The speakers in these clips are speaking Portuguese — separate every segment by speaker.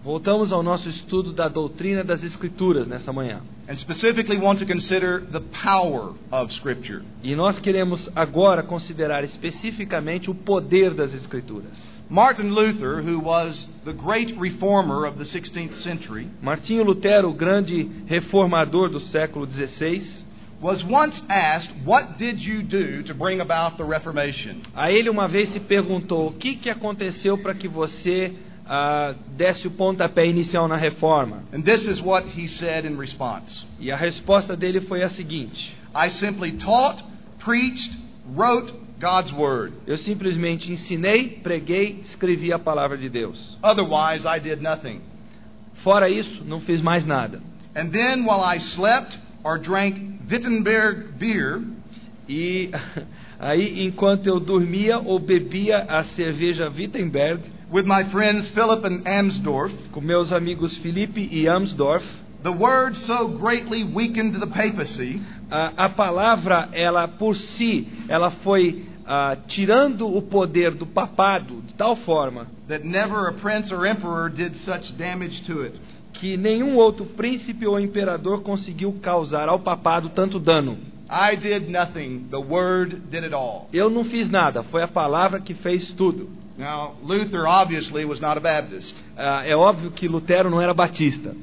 Speaker 1: Voltamos ao nosso estudo da doutrina das Escrituras nessa manhã.
Speaker 2: And specifically want to consider the power of Scripture.
Speaker 1: E nós queremos agora considerar especificamente o poder das Escrituras.
Speaker 2: Martin Luther, who was the great reformer of the 16th century,
Speaker 1: Martinho Lutero, o grande reformador do século XVI,
Speaker 2: was once asked, "What did you do to bring about the Reformation?"
Speaker 1: a ele uma vez se perguntou: o que aconteceu para que você desse o pontapé inicial na reforma?
Speaker 2: And this is what he said in response.
Speaker 1: E a resposta dele foi a seguinte:
Speaker 2: I simply taught, preached, wrote God's Word.
Speaker 1: eu simplesmente ensinei, preguei, escrevi a palavra de Deus.
Speaker 2: Otherwise, I did nothing.
Speaker 1: Fora isso, não fiz mais nada.
Speaker 2: And then while I slept or drank Wittenberg beer,
Speaker 1: E aí, enquanto eu dormia ou bebia a cerveja Wittenberg
Speaker 2: with my friends Philip and Amsdorf,
Speaker 1: com meus amigos Felipe e Amsdorf,
Speaker 2: the Word so greatly weakened the papacy
Speaker 1: a palavra, ela por si, ela foi tirando o poder do papado de tal forma
Speaker 2: that never a prince or emperor did such damage to it.
Speaker 1: que nenhum outro príncipe ou imperador conseguiu causar ao papado tanto dano.
Speaker 2: I did nothing. The Word did it all.
Speaker 1: Eu não fiz nada, foi a palavra que fez tudo.
Speaker 2: Now, Luther obviously was not a Baptist,
Speaker 1: É óbvio que Lutero não era batista,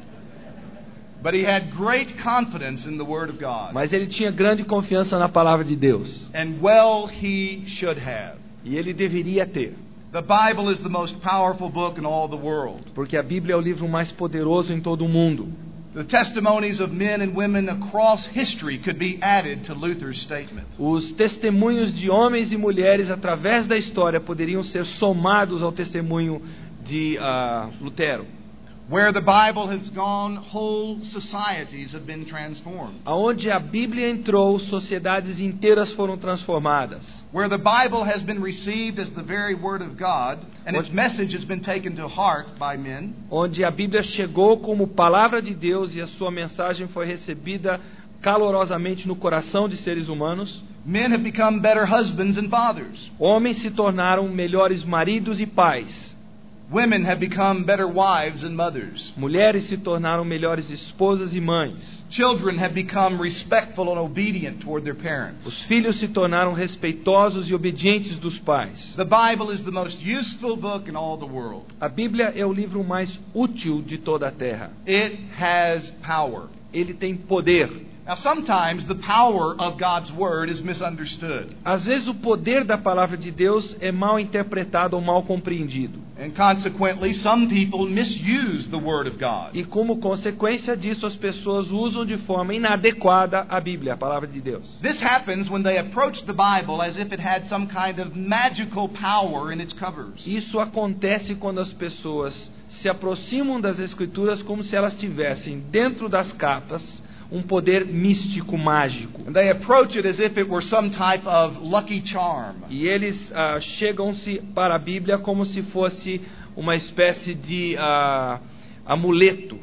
Speaker 2: but he had great confidence in the Word of God.
Speaker 1: mas ele tinha grande confiança na palavra de Deus.
Speaker 2: And well he should have.
Speaker 1: E ele deveria ter,
Speaker 2: The Bible is the most powerful book in all the world.
Speaker 1: porque a Bíblia é o livro mais poderoso em todo o mundo.
Speaker 2: The testimonies of men and women across history could be added to Luther's statement.
Speaker 1: Os testemunhos de homens e mulheres através da história poderiam ser somados ao testemunho de Lutero.
Speaker 2: Where the Bible has gone, whole societies have been transformed.
Speaker 1: Aonde a Bíblia entrou, sociedades inteiras foram transformadas.
Speaker 2: Where the Bible has been received as the very Word of God, and its message has been taken to heart by men.
Speaker 1: Onde a Bíblia chegou como palavra de Deus e a sua mensagem foi recebida calorosamente no coração de seres humanos.
Speaker 2: Men have become better husbands and fathers.
Speaker 1: Homens se tornaram melhores maridos e pais.
Speaker 2: Women have become better wives and mothers.
Speaker 1: Mulheres se tornaram melhores esposas e mães.
Speaker 2: Children have become respectful and obedient toward their
Speaker 1: Os
Speaker 2: parents.
Speaker 1: filhos se tornaram respeitosos e obedientes dos pais.
Speaker 2: The Bible is the most useful book in all the world.
Speaker 1: A Bíblia é o livro mais útil de toda a terra.
Speaker 2: It has power.
Speaker 1: Ele tem poder.
Speaker 2: Now, sometimes the power of God's Word is misunderstood.
Speaker 1: Às vezes o poder da palavra de Deus é mal interpretado ou mal compreendido.
Speaker 2: And consequently, some people misuse the Word of God.
Speaker 1: E como consequência disso, as pessoas usam de forma inadequada a Bíblia, a palavra de Deus.
Speaker 2: This happens when they approach the Bible as if it had some kind of magical power in its covers.
Speaker 1: Isso acontece quando as pessoas se aproximam das Escrituras como se elas tivessem dentro das capas um poder místico, mágico.
Speaker 2: And they approach it as if it were some type of lucky charm.
Speaker 1: E eles chegam-se para a Bíblia como se fosse uma espécie de amuleto.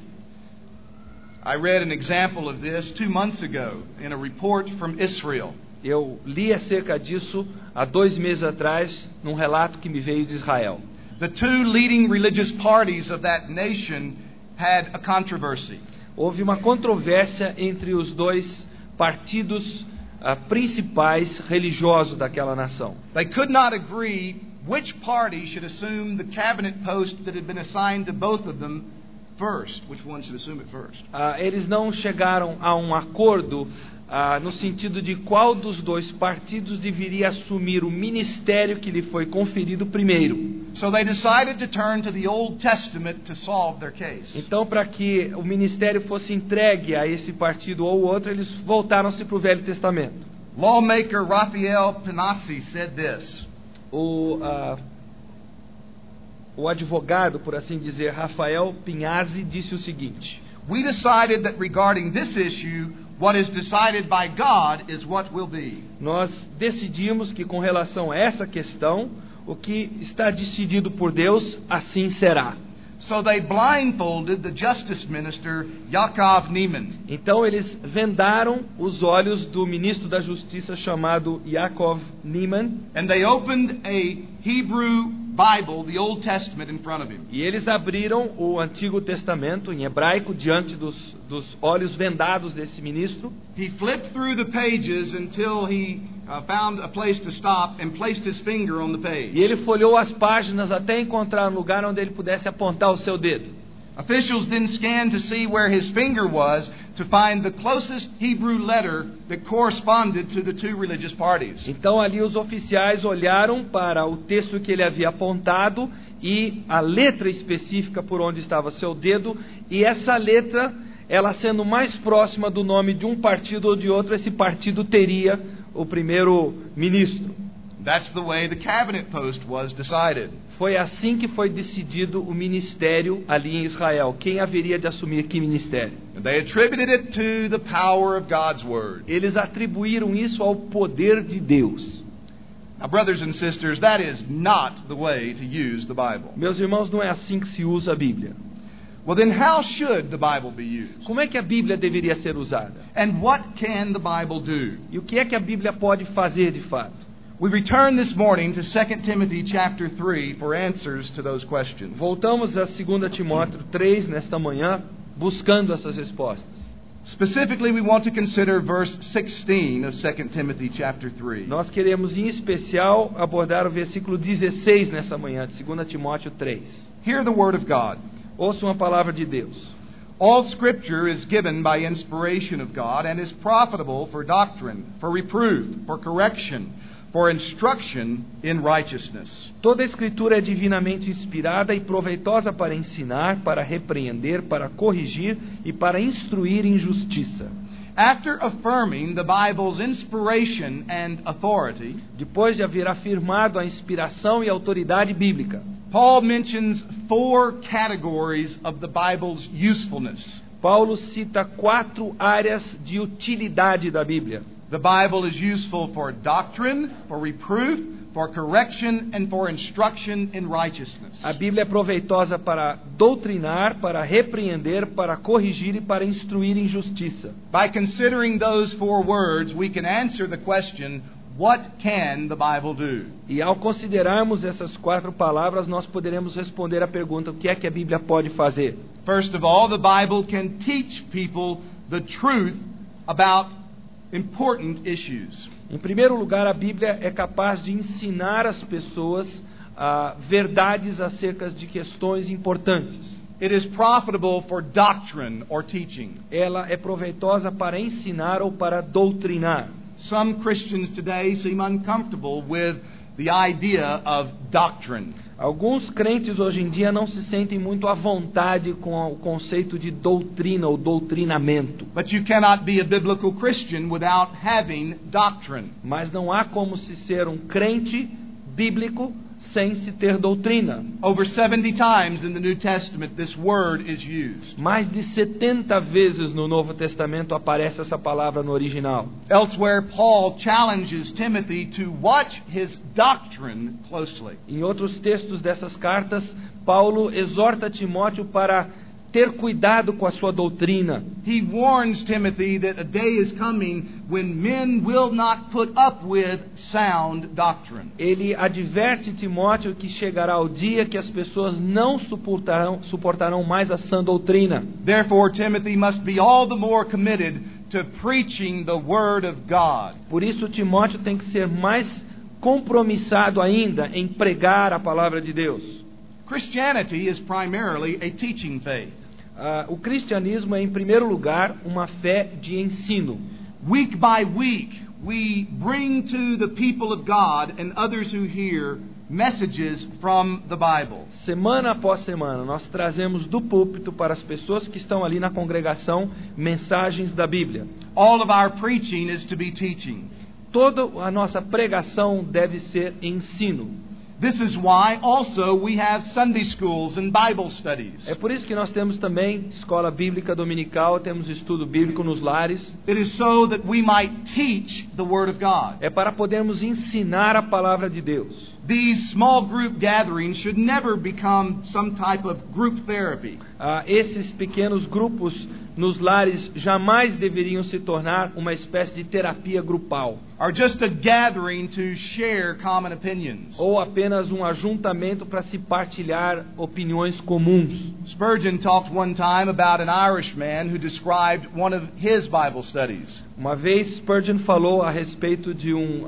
Speaker 2: I read an example of this 2 months ago in a report from Israel.
Speaker 1: Eu li acerca disso há 2 meses atrás, num relato que me veio de Israel.
Speaker 2: The two leading religious parties of that nation had a controversy.
Speaker 1: Houve uma controvérsia entre os dois partidos principais religiosos daquela nação.
Speaker 2: They could not agree which party should assume the cabinet post that had been assigned to both of them first. Which one should assume it first?
Speaker 1: Eles não chegaram a um acordo no sentido de qual dos dois partidos deveria assumir o ministério que lhe foi conferido primeiro.
Speaker 2: So they decided to turn to the Old Testament to solve their case.
Speaker 1: Então, para que o ministério fosse entregue a esse partido ou outro, eles voltaram-se para o Velho Testamento.
Speaker 2: Lawmaker Raphael Panassi said this.
Speaker 1: O advogado, por assim dizer, Rafael Pinhasi, disse o seguinte:
Speaker 2: We decided that regarding this issue, what is decided by God is what will be.
Speaker 1: Nós decidimos que com relação a essa questão, o que está decidido por Deus, assim será.
Speaker 2: So they blindfolded the justice minister Yaakov Neiman.
Speaker 1: Então eles vendaram os olhos do ministro da Justiça chamado Yaakov Neiman.
Speaker 2: And they opened a Hebrew Bible, the Old Testament, in front of him.
Speaker 1: E eles abriram o Antigo Testamento em hebraico diante dos olhos vendados desse ministro.
Speaker 2: He flipped through the pages until he found a place to stop and placed his finger on the page.
Speaker 1: E ele folheou as páginas até encontrar um lugar onde ele pudesse apontar o seu dedo.
Speaker 2: Officials then scanned to see where his finger was to find the closest Hebrew letter that corresponded to the two religious parties.
Speaker 1: Então ali os oficiais olharam para o texto que ele havia apontado e a letra específica por onde estava seu dedo, e essa letra, ela sendo mais próxima do nome de um partido ou de outro, esse partido teria o primeiro ministro.
Speaker 2: That's the way the cabinet post was decided.
Speaker 1: Foi assim que foi decidido o ministério ali em Israel. Quem haveria de assumir que ministério?
Speaker 2: And they attributed it to the power of God's word.
Speaker 1: Eles atribuíram isso ao poder de Deus.
Speaker 2: Now, brothers and sisters, that is not the way to use the Bible.
Speaker 1: Meus irmãos, não é assim que se usa a Bíblia.
Speaker 2: Well, then how should the Bible be used?
Speaker 1: Como é que a Bíblia deveria ser usada?
Speaker 2: And what can the Bible do?
Speaker 1: E o que é que a Bíblia pode fazer de fato?
Speaker 2: We return this morning to 2 Timothy chapter 3 for answers to those questions.
Speaker 1: Voltamos a 2 Timóteo 3 nesta manhã, buscando essas respostas.
Speaker 2: Specifically, we want to consider verse 16 of 2 Timothy chapter 3.
Speaker 1: Nós queremos, em especial, abordar o versículo 16 nessa manhã, de 2 Timóteo 3.
Speaker 2: Hear the word of God.
Speaker 1: Ouçam a palavra de Deus.
Speaker 2: All Scripture is given by inspiration of God and is profitable for doctrine, for reproof, for correction, for instruction in righteousness.
Speaker 1: Toda a Escritura é divinamente inspirada e proveitosa para ensinar, para repreender, para corrigir e para instruir em justiça.
Speaker 2: After affirming the Bible's inspiration and authority,
Speaker 1: depois de haver afirmado a inspiração e autoridade bíblica,
Speaker 2: Paul mentions 4 categories of the Bible's usefulness.
Speaker 1: Paulo cita 4 áreas de utilidade da Bíblia.
Speaker 2: The Bible is useful for doctrine, for reproof, for correction, and for instruction in righteousness.
Speaker 1: A Bíblia é proveitosa para doutrinar, para repreender, para corrigir e para instruir em justiça.
Speaker 2: By considering those 4 words, we can answer the question, what can the Bible do?
Speaker 1: E ao considerarmos essas 4 palavras, nós poderemos responder a pergunta: o que é que a Bíblia pode fazer?
Speaker 2: First of all, the Bible can teach people the truth about important issues.
Speaker 1: Em primeiro lugar, a Bíblia é capaz de ensinar as pessoas verdades acerca de questões importantes.
Speaker 2: It is profitable for doctrine or teaching.
Speaker 1: Ela é proveitosa para ensinar ou para doutrinar.
Speaker 2: Some Christians today seem uncomfortable with the idea of doctrine.
Speaker 1: Alguns crentes hoje em dia não se sentem muito à vontade com o conceito de doutrina ou doutrinamento.
Speaker 2: But you cannot be a biblical Christian without having doctrine.
Speaker 1: Mas não há como se ser um crente bíblico sem se ter doutrina.
Speaker 2: Over 70 times in the New Testament this word is used.
Speaker 1: Mais de 70 vezes no Novo Testamento aparece essa palavra no original.
Speaker 2: Elsewhere, Paul challenges Timothy to watch his doctrine closely.
Speaker 1: Em outros textos dessas cartas, Paulo exorta Timóteo para ter cuidado com a sua doutrina.
Speaker 2: He warns Timothy that a day is coming when men will not put up with sound doctrine.
Speaker 1: Ele adverte Timóteo que chegará o dia que as pessoas não suportarão mais a sã doutrina.
Speaker 2: Therefore, Timothy must be all the more committed to preaching the word of God.
Speaker 1: Por isso, Timóteo tem que ser mais compromissado ainda em pregar a palavra de Deus.
Speaker 2: Christianity is primarily a teaching faith.
Speaker 1: O cristianismo é, em primeiro lugar, uma fé de ensino.
Speaker 2: Week by week, we bring to the people of God and others who hear messages from the Bible.
Speaker 1: Semana após semana, nós trazemos do púlpito para as pessoas que estão ali na congregação mensagens da Bíblia.
Speaker 2: All of our preaching is to be teaching.
Speaker 1: Toda a nossa pregação deve ser ensino.
Speaker 2: This is why also we have Sunday schools and Bible studies.
Speaker 1: É por isso que nós temos também escola bíblica dominical, temos estudo bíblico nos lares.
Speaker 2: It is so that we might teach the Word of God.
Speaker 1: É para podermos ensinar a palavra de Deus.
Speaker 2: These small group gatherings should never become some type of group therapy.
Speaker 1: Esses pequenos grupos nos lares jamais deveriam se tornar uma espécie de terapia grupal.
Speaker 2: Or just a gathering to share common opinions.
Speaker 1: Ou apenas um ajuntamento para se partilhar opiniões comuns.
Speaker 2: Spurgeon talked one time about an Irishman who described one of his Bible studies.
Speaker 1: Uma vez Spurgeon falou a respeito de um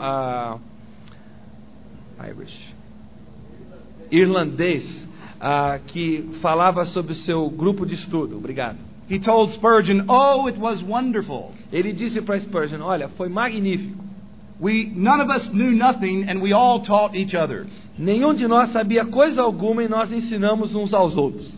Speaker 1: irlandês que falava sobre o seu grupo de estudo. Obrigado.
Speaker 2: He told Spurgeon, "Oh, it was wonderful.
Speaker 1: Ele disse para Spurgeon, olha, foi magnífico.
Speaker 2: None of us knew nothing and we all taught each other."
Speaker 1: Nenhum de nós sabia coisa alguma e nós ensinamos uns aos outros.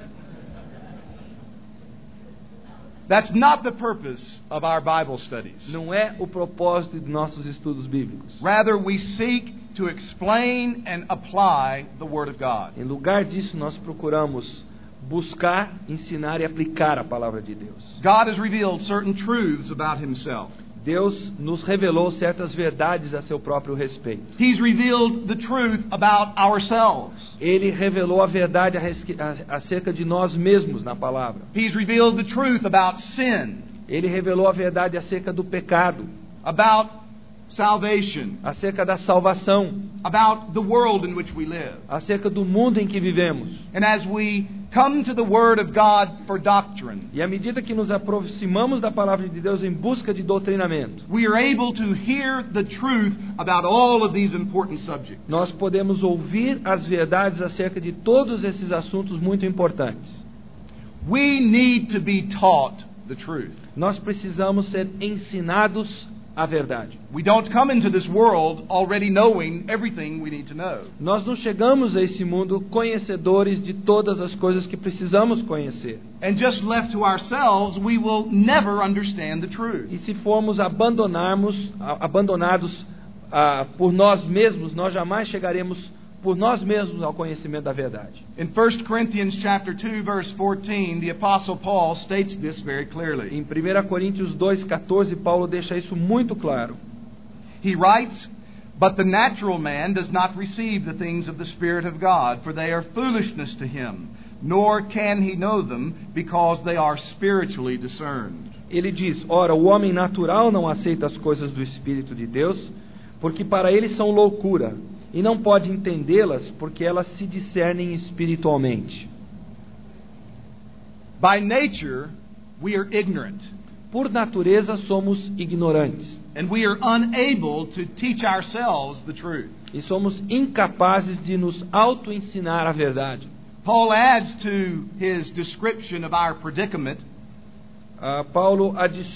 Speaker 2: That's not the purpose of our Bible studies.
Speaker 1: Não é o propósito de nossos estudos bíblicos.
Speaker 2: Rather, we seek to explain and apply the Word of God.
Speaker 1: Em lugar disso, nós procuramos buscar, ensinar e aplicar a palavra de Deus.
Speaker 2: God has revealed certain truths about Himself.
Speaker 1: Deus nos revelou certas verdades a seu próprio respeito.
Speaker 2: He's revealed the truth about ourselves.
Speaker 1: Ele revelou a verdade acerca de nós mesmos na palavra.
Speaker 2: He's revealed the truth about sin.
Speaker 1: Ele revelou a verdade acerca do pecado,
Speaker 2: about salvation,
Speaker 1: acerca da salvação,
Speaker 2: about the world in which we live.
Speaker 1: acerca do mundo em que vivemos.
Speaker 2: And as we come to the Word of God for doctrine,
Speaker 1: E à medida que nos aproximamos da palavra de Deus em busca de doutrinamento,
Speaker 2: we are able to hear the truth about all of these important subjects.
Speaker 1: nós podemos ouvir as verdades acerca de todos esses assuntos muito importantes.
Speaker 2: We need to be taught the truth.
Speaker 1: Nós precisamos ser ensinados a verdade.
Speaker 2: We don't come into this world already knowing everything we need to know.
Speaker 1: Nós não chegamos a esse mundo conhecedores de todas as coisas que precisamos conhecer.
Speaker 2: And just left to ourselves, we will never understand the truth.
Speaker 1: E se formos abandonados por nós mesmos, nós jamais chegaremos por nós mesmos ao conhecimento da verdade.
Speaker 2: In 1 Corinthians chapter 2 verse 14, the apostle Paul states this very clearly.
Speaker 1: Em 1 Coríntios 2:14, Paulo deixa isso muito claro.
Speaker 2: He writes, "But the natural man does not receive the things of the Spirit of God, for they are foolishness to him, nor can he know them, because they are spiritually discerned."
Speaker 1: Ele diz: ora, o homem natural não aceita as coisas do Espírito de Deus, porque para ele são loucura, e não pode entendê-las, porque elas se discernem espiritualmente.
Speaker 2: By nature, we are ignorant.
Speaker 1: Por natureza, somos ignorantes.
Speaker 2: And we are unable to teach ourselves the truth.
Speaker 1: E somos incapazes de nos auto-ensinar a verdade.
Speaker 2: Paul adds to his description of our predicament,
Speaker 1: Paulo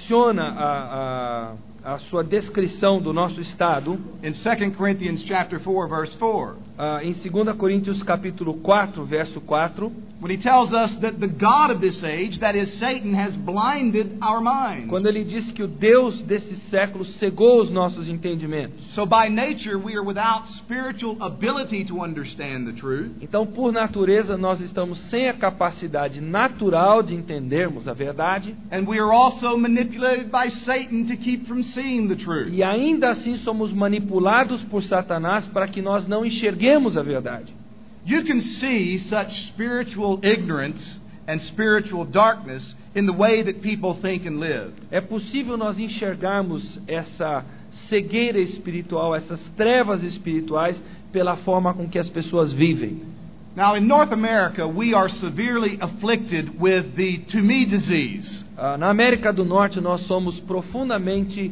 Speaker 1: adiciona a sua descrição do nosso estado
Speaker 2: in 2 Corinthians chapter 4 verse 4.
Speaker 1: Em 2 Coríntios capítulo 4, verso 4,
Speaker 2: When he tells us that the God of this age, that is Satan, has blinded our minds.
Speaker 1: quando ele diz que o Deus desse século cegou os nossos entendimentos.
Speaker 2: So by nature we are without spiritual ability to understand the truth.
Speaker 1: Então, por natureza, nós estamos sem a capacidade natural de entendermos a verdade.
Speaker 2: And we are also manipulated by Satan to keep from seeing the truth.
Speaker 1: E ainda assim somos manipulados por Satanás para que nós não enxerguemos a verdade.
Speaker 2: You can see such spiritual ignorance and spiritual darkness in the way that people think and live.
Speaker 1: É possível nós enxergarmos essa cegueira espiritual, essas trevas espirituais, pela forma com que as pessoas vivem.
Speaker 2: Now, in North America, we are severely afflicted with the to me disease.
Speaker 1: Na América do Norte, nós somos profundamente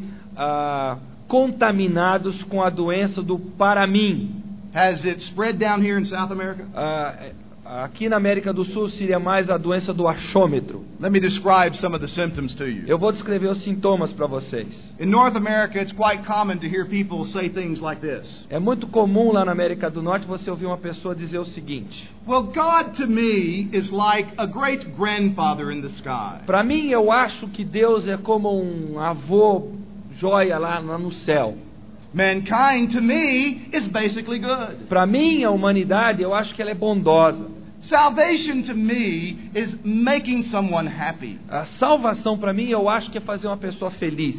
Speaker 1: contaminados com a doença do para mim.
Speaker 2: Has it spread down here in South America?
Speaker 1: Aqui na América do Sul seria mais a doença do achômetro.
Speaker 2: Let me describe some of the symptoms to you.
Speaker 1: Eu vou descrever os sintomas para vocês.
Speaker 2: In North America, it's quite common to hear people say things like this.
Speaker 1: É muito comum lá na América do Norte você ouvir uma pessoa dizer o seguinte:
Speaker 2: Well, God to me is like a great grandfather in the sky.
Speaker 1: para mim, eu acho que Deus é como um avô joia lá no céu.
Speaker 2: Mankind to me is basically good.
Speaker 1: Para mim, a humanidade, eu acho que ela é bondosa.
Speaker 2: Salvation to me is making someone happy.
Speaker 1: A salvação para mim, eu acho que é fazer uma pessoa feliz.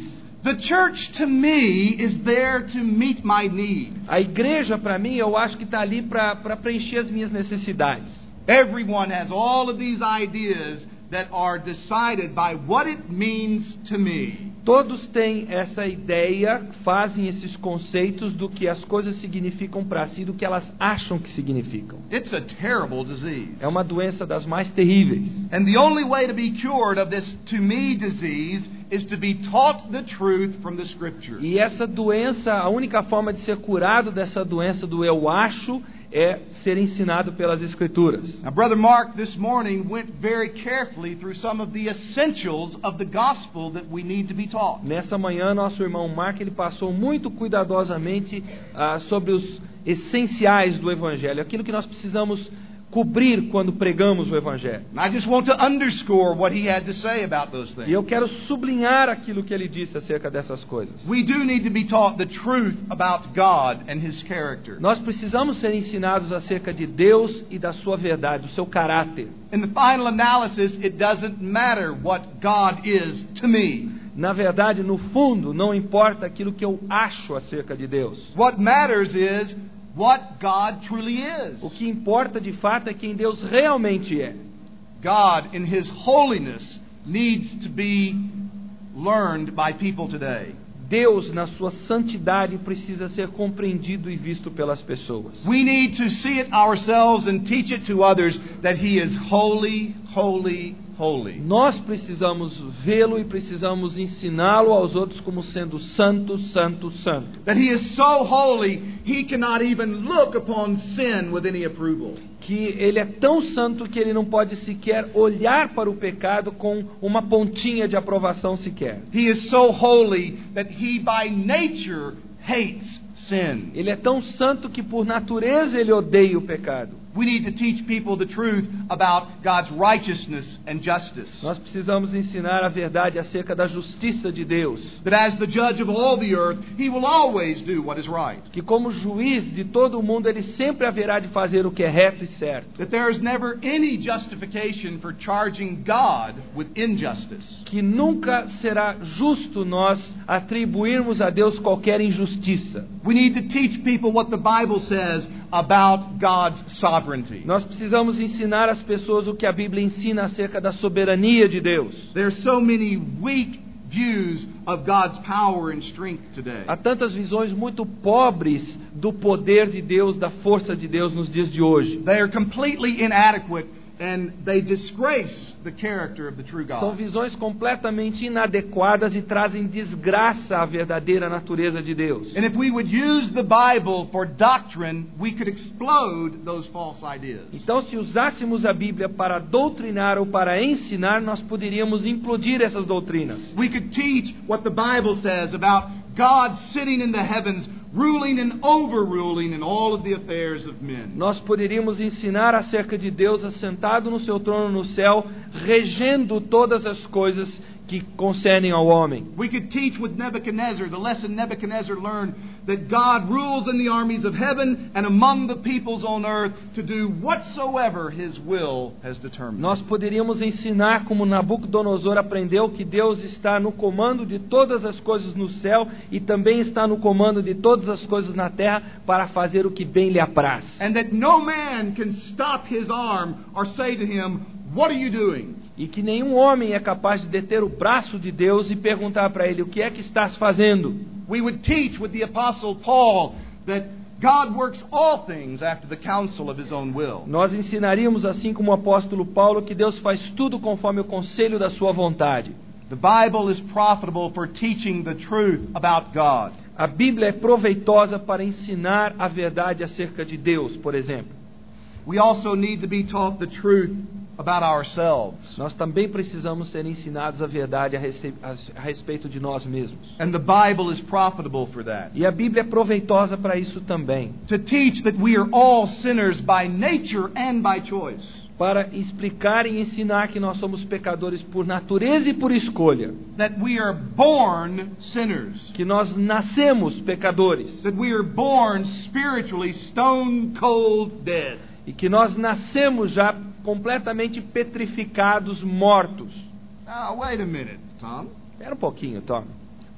Speaker 2: The church to me is there to meet my needs.
Speaker 1: A igreja, para mim, eu acho que está ali para preencher as minhas necessidades.
Speaker 2: Everyone has all of these ideas that are decided by what it means to me.
Speaker 1: Todos têm essa ideia, fazem esses conceitos do que as coisas significam para si, do que elas acham que significam.
Speaker 2: It's a terrible disease.
Speaker 1: É uma doença das mais terríveis.
Speaker 2: And the only way to be cured of this to me disease is to be taught the truth from the Scripture.
Speaker 1: E essa doença, a única forma de ser curado dessa doença do eu acho é ser ensinado pelas Escrituras.
Speaker 2: Now, Brother Mark this morning went very carefully through some of the essentials of the gospel that we need to be taught.
Speaker 1: Nessa manhã, nosso irmão Mark ele passou muito cuidadosamente sobre os essenciais do Evangelho, aquilo que nós precisamos cobrir quando pregamos o Evangelho.
Speaker 2: I just want to underscore what he had to say about those things.
Speaker 1: E eu quero sublinhar aquilo que ele disse acerca dessas coisas.
Speaker 2: We do need to be taught the truth about God and His character.
Speaker 1: Nós precisamos ser ensinados acerca de Deus e da sua verdade, do seu caráter.
Speaker 2: In the final analysis, it doesn't matter what God is to me.
Speaker 1: Na verdade, no fundo, não importa aquilo que eu acho acerca de Deus.
Speaker 2: What matters is what God truly is.
Speaker 1: O que importa de fato é quem Deus realmente é.
Speaker 2: God, in His holiness, needs to be learned by people today.
Speaker 1: Deus, na sua santidade, precisa ser compreendido e visto pelas pessoas.
Speaker 2: We need to see it ourselves and teach it to others that He is holy, holy, holy.
Speaker 1: Nós precisamos vê-lo e precisamos ensiná-lo aos outros como sendo santo, santo, santo.
Speaker 2: That He is so holy, He cannot even look upon sin with any approval.
Speaker 1: Que Ele é tão santo que Ele não pode sequer olhar para o pecado com uma pontinha de aprovação sequer.
Speaker 2: He is so holy that He by nature hates sin.
Speaker 1: Ele é tão santo que por natureza Ele odeia o pecado.
Speaker 2: We need to teach people the truth about God's righteousness and justice.
Speaker 1: Nós precisamos ensinar a verdade acerca da justiça de Deus.
Speaker 2: That as the judge of all the earth, He will always do what is right.
Speaker 1: Que como juiz de todo o mundo, Ele sempre haverá de fazer o que é reto e certo.
Speaker 2: That there is never any justification for charging God with injustice.
Speaker 1: Que nunca será justo nós atribuirmos a Deus qualquer injustiça.
Speaker 2: We need to teach people what the Bible says about God's sovereignty.
Speaker 1: Nós precisamos ensinar às pessoas o que a Bíblia ensina acerca da soberania de Deus.
Speaker 2: There are so many weak views of God's power and strength today.
Speaker 1: Há tantas visões muito pobres do poder de Deus, da força de Deus nos dias de hoje.
Speaker 2: They are completely inadequate and they disgrace the character of the true God.
Speaker 1: São visões completamente inadequadas e trazem desgraça à verdadeira natureza de Deus.
Speaker 2: And if we would use the Bible for doctrine, we could explode those false ideas.
Speaker 1: Então, se usássemos a Bíblia para doutrinar ou para ensinar, nós poderíamos implodir essas doutrinas.
Speaker 2: We could teach what the Bible says about God sitting in the heavens, ruling and overruling in all of the affairs of men.
Speaker 1: Nós poderíamos ensinar acerca de Deus assentado no seu trono no céu, regendo todas as coisas que concernem ao homem.
Speaker 2: We could teach with Nebuchadnezzar, the lesson Nebuchadnezzar learned, that God rules in the armies of heaven and among the peoples on earth to do whatsoever His will has determined.
Speaker 1: Nós poderíamos ensinar como Nabucodonosor aprendeu que Deus está no comando de todas as coisas no céu e também está no comando de todas as coisas na terra para fazer o que bem lhe apraz.
Speaker 2: And that no man can stop His arm or say to Him, "What are you doing?"
Speaker 1: E que nenhum homem é capaz de deter o braço de Deus e perguntar para ele: o que é que estás fazendo?
Speaker 2: We would teach with the Apostle Paul that God works all things after the counsel of His own will.
Speaker 1: Nós ensinaríamos, assim como o apóstolo Paulo, que Deus faz tudo conforme o conselho da sua vontade.
Speaker 2: The Bible is profitable for teaching the truth about God.
Speaker 1: A Bíblia é proveitosa para ensinar a verdade acerca de Deus, por exemplo.
Speaker 2: We also need to be taught the truth about ourselves.
Speaker 1: Nós também precisamos ser ensinados a verdade a respeito de nós mesmos.
Speaker 2: And the Bible is profitable for that.
Speaker 1: E a Bíblia é proveitosa para isso também.
Speaker 2: To teach that we are all sinners by nature and by choice.
Speaker 1: Para explicar e ensinar que nós somos pecadores por natureza e por escolha.
Speaker 2: That we are born sinners.
Speaker 1: Que nós nascemos pecadores.
Speaker 2: That we are born spiritually stone cold dead.
Speaker 1: E que nós nascemos já completamente petrificados, mortos.
Speaker 2: Now, wait a minute, Tom.
Speaker 1: Espera um pouquinho, Tom.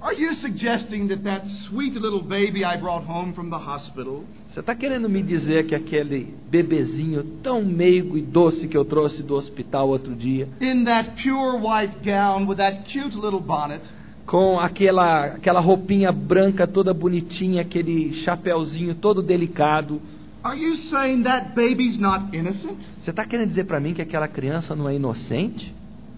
Speaker 2: Are you suggesting that sweet little baby I brought home from the hospital
Speaker 1: Você está querendo me dizer que aquele bebezinho tão meigo e doce que eu trouxe do hospital outro dia,
Speaker 2: in that pure white gown with that cute little bonnet,
Speaker 1: com aquela roupinha branca toda bonitinha, aquele chapéuzinho todo delicado,
Speaker 2: are you saying that baby's not innocent?
Speaker 1: você está querendo dizer para mim que aquela criança não é inocente?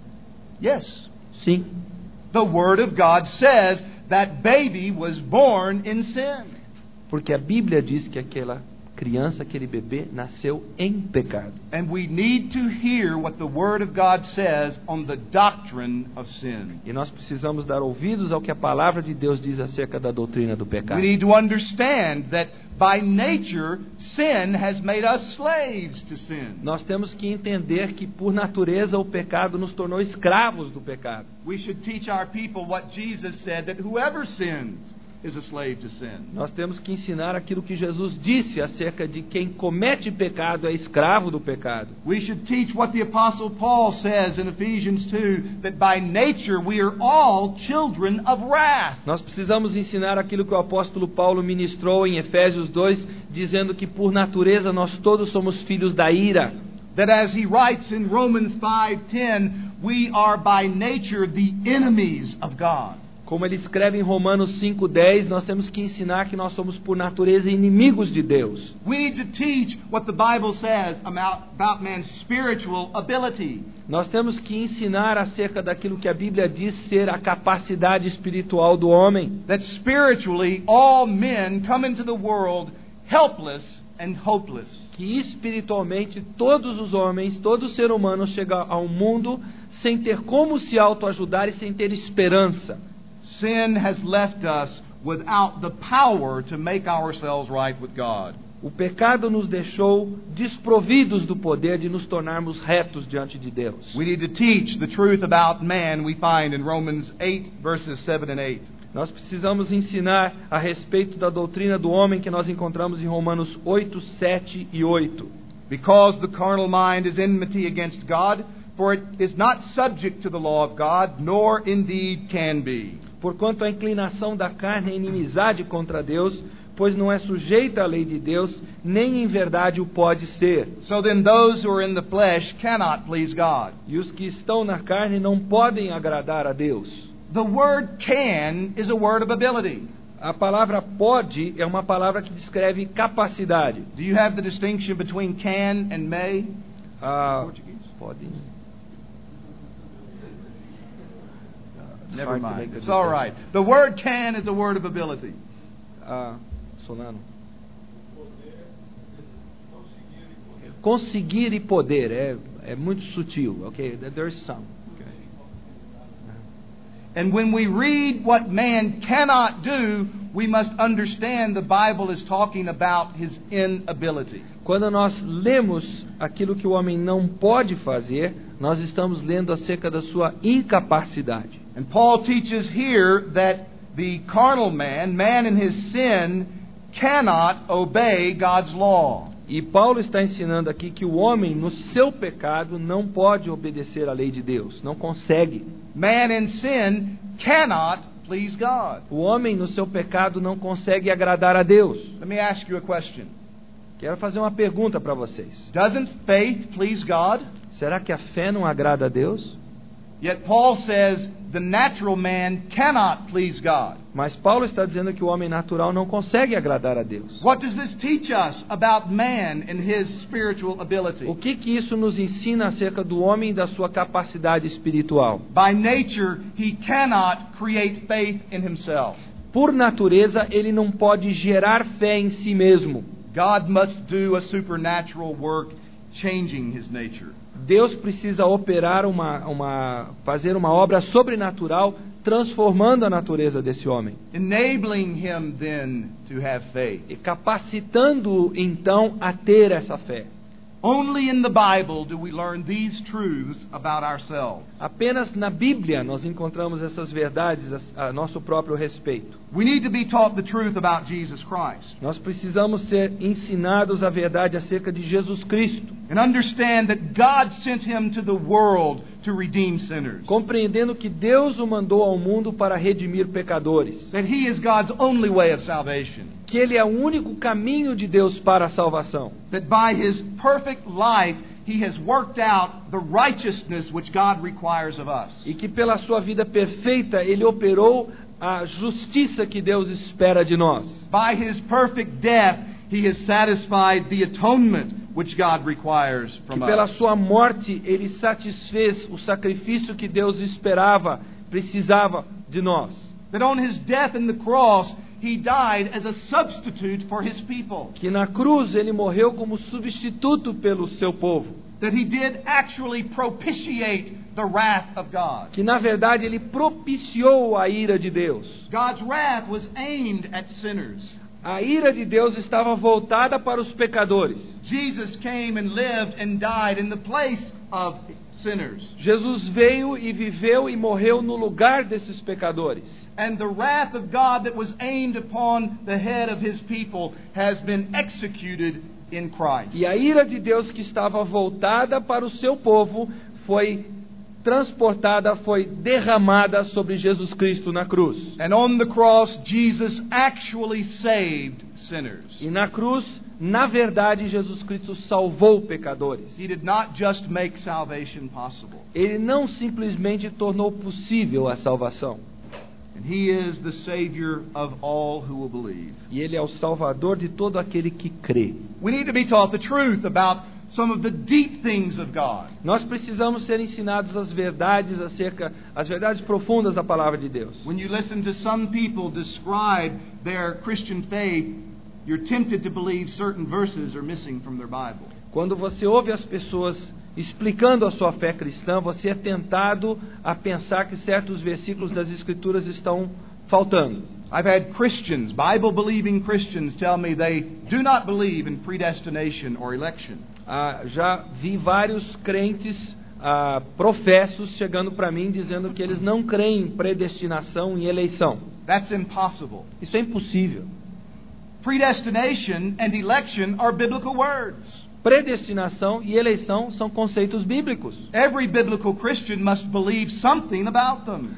Speaker 2: Yes.
Speaker 1: Sim.
Speaker 2: The Word of God says that baby was born in sin.
Speaker 1: Porque a Bíblia diz que aquela criança, aquele bebê, nasceu em pecado.
Speaker 2: And we need to hear what the Word of God says on the doctrine of sin.
Speaker 1: E nós precisamos dar ouvidos ao que a palavra de Deus diz acerca da doutrina do
Speaker 2: We
Speaker 1: pecado.
Speaker 2: need to understand that by nature, sin has made us slaves to sin.
Speaker 1: Nós temos que entender que, por natureza, o pecado nos tornou escravos do pecado.
Speaker 2: We should teach our people what Jesus said, that whoever sins is a slave to sin.
Speaker 1: Nós temos que ensinar aquilo que Jesus disse acerca de quem comete pecado é escravo do pecado.
Speaker 2: We should teach what the Apostle Paul says in Ephesians 2, that by nature we are all children of wrath.
Speaker 1: Nós precisamos ensinar aquilo que o apóstolo Paulo ministrou em Efésios 2, dizendo que por natureza nós todos somos filhos da ira.
Speaker 2: That as he writes in Romans 5:10, we are by nature the enemies of God.
Speaker 1: Como ele escreve em Romanos 5:10, nós temos que ensinar que nós somos por natureza inimigos de Deus.
Speaker 2: We need to teach what the Bible says about man's spiritual ability.
Speaker 1: Nós temos que ensinar acerca daquilo que a Bíblia diz ser a capacidade espiritual do homem.
Speaker 2: That spiritually all men come into the world helpless and hopeless.
Speaker 1: Que espiritualmente todos os homens, todo ser humano chega ao mundo sem ter como se autoajudar e sem ter esperança.
Speaker 2: Sin has left us without the power to make ourselves right with God.
Speaker 1: O pecado nos deixou desprovidos do poder de nos tornarmos retos diante de Deus.
Speaker 2: We need to teach the truth about man we find in Romans 8 verses 7 and 8.
Speaker 1: Nós precisamos ensinar a respeito da doutrina do homem que nós encontramos em Romanos 8, 7 e 8.
Speaker 2: Because the carnal mind is enmity against God, for it is not subject to the law of God, nor indeed can be.
Speaker 1: Porquanto a inclinação da carne é inimizade contra Deus, pois não é sujeita à lei de Deus, nem em verdade o pode ser.
Speaker 2: So then those who are in the flesh cannot please God.
Speaker 1: E os que estão na carne não podem agradar a Deus.
Speaker 2: The word can is a word of ability.
Speaker 1: A palavra pode é uma palavra que descreve capacidade.
Speaker 2: Do you have the distinction between can and may? Portuguese?
Speaker 1: Pode.
Speaker 2: Never mind. It's all right. The word can is a word of ability.
Speaker 1: Solano. Conseguir e poder é muito sutil, okay? There's some.
Speaker 2: And when we read what man cannot do, we must understand the Bible is talking about his inability.
Speaker 1: Quando nós lemos aquilo que o homem não pode fazer, nós estamos lendo acerca da sua incapacidade.
Speaker 2: And Paul teaches here that the carnal man in his sin, cannot obey God's law.
Speaker 1: E Paulo está ensinando aqui que o homem, no seu pecado, não pode obedecer à lei de Deus, não consegue.
Speaker 2: Man in sin cannot please God.
Speaker 1: O homem, no seu pecado, não consegue agradar a Deus.
Speaker 2: Let me ask you a question.
Speaker 1: Quero fazer uma pergunta para vocês.
Speaker 2: Doesn't faith please God?
Speaker 1: Será que a fé não agrada a Deus?
Speaker 2: Yet Paul says the natural man cannot please God.
Speaker 1: Mas Paulo está dizendo que o homem natural não consegue agradar a Deus.
Speaker 2: What does this teach us about man and his spiritual ability?
Speaker 1: O que isso nos ensina acerca do homem e da sua capacidade espiritual?
Speaker 2: By nature, he cannot create faith in himself.
Speaker 1: Por natureza, ele não pode gerar fé em si mesmo.
Speaker 2: God must do a supernatural work changing his nature.
Speaker 1: Deus precisa operar fazer uma obra sobrenatural, transformando a natureza desse homem.
Speaker 2: Enabling him then to have faith.
Speaker 1: E capacitando-o então a ter essa fé.
Speaker 2: Only in the Bible do we learn these truths about ourselves.
Speaker 1: Apenas na Bíblia nós encontramos essas verdades a nosso próprio respeito.
Speaker 2: We need to be taught the truth about Jesus Christ.
Speaker 1: Nós precisamos ser ensinados a verdade acerca de Jesus Cristo.
Speaker 2: and understand that God sent him to the world to redeem sinners.
Speaker 1: compreendendo que Deus o mandou ao mundo para redimir pecadores,
Speaker 2: That he is God's only way of salvation.
Speaker 1: que Ele é o único caminho de Deus para a salvação,
Speaker 2: That by his perfect life he has worked out the righteousness which God requires of us.
Speaker 1: e que pela sua vida perfeita Ele operou a justiça que Deus espera de nós.
Speaker 2: By his perfect death he has satisfied the atonement which God requires
Speaker 1: Que
Speaker 2: from
Speaker 1: pela
Speaker 2: us.
Speaker 1: sua morte Ele satisfez o sacrifício que Deus esperava, precisava de nós.
Speaker 2: That on his death in the cross he died as a substitute for his people.
Speaker 1: Que na cruz Ele morreu como substituto pelo seu povo.
Speaker 2: That he did actually propitiate the wrath of God.
Speaker 1: Que na verdade Ele propiciou a ira de Deus.
Speaker 2: God's wrath was aimed at sinners.
Speaker 1: A ira de Deus estava voltada para os pecadores.
Speaker 2: Jesus came and lived and died in the place of sinners.
Speaker 1: Jesus veio e viveu e morreu no lugar desses pecadores.
Speaker 2: And the wrath of God that was aimed upon the head of his people has been executed in Christ.
Speaker 1: E a ira de Deus que estava voltada para o seu povo foi transportada, foi derramada sobre Jesus Cristo na cruz.
Speaker 2: And on the cross, Jesus actually saved sinners.
Speaker 1: E na cruz, na verdade, Jesus Cristo salvou pecadores.
Speaker 2: He did not just make salvation possible.
Speaker 1: Ele não simplesmente tornou possível a salvação.
Speaker 2: And he is the Savior of all who will believe.
Speaker 1: E Ele é o Salvador de todo aquele que crê.
Speaker 2: We need to be taught the truth about some of the deep things of God.
Speaker 1: Nós precisamos ser ensinados as verdades profundas da palavra de Deus.
Speaker 2: When you listen to some people describe their Christian faith, you're tempted to believe certain verses are missing from their Bible.
Speaker 1: Quando você ouve as pessoas explicando a sua fé cristã, você é tentado a pensar que certos versículos das Escrituras estão faltando.
Speaker 2: I've had Christians, Bible-believing Christians, tell me they do not believe in predestination or election.
Speaker 1: Já vi vários crentes professos chegando para mim dizendo que eles não creem em predestinação e eleição.
Speaker 2: That's impossible.
Speaker 1: Isso é impossível.
Speaker 2: Predestination and election are biblical words.
Speaker 1: Predestinação e eleição são conceitos bíblicos.
Speaker 2: Every biblical Christian must believe something about them.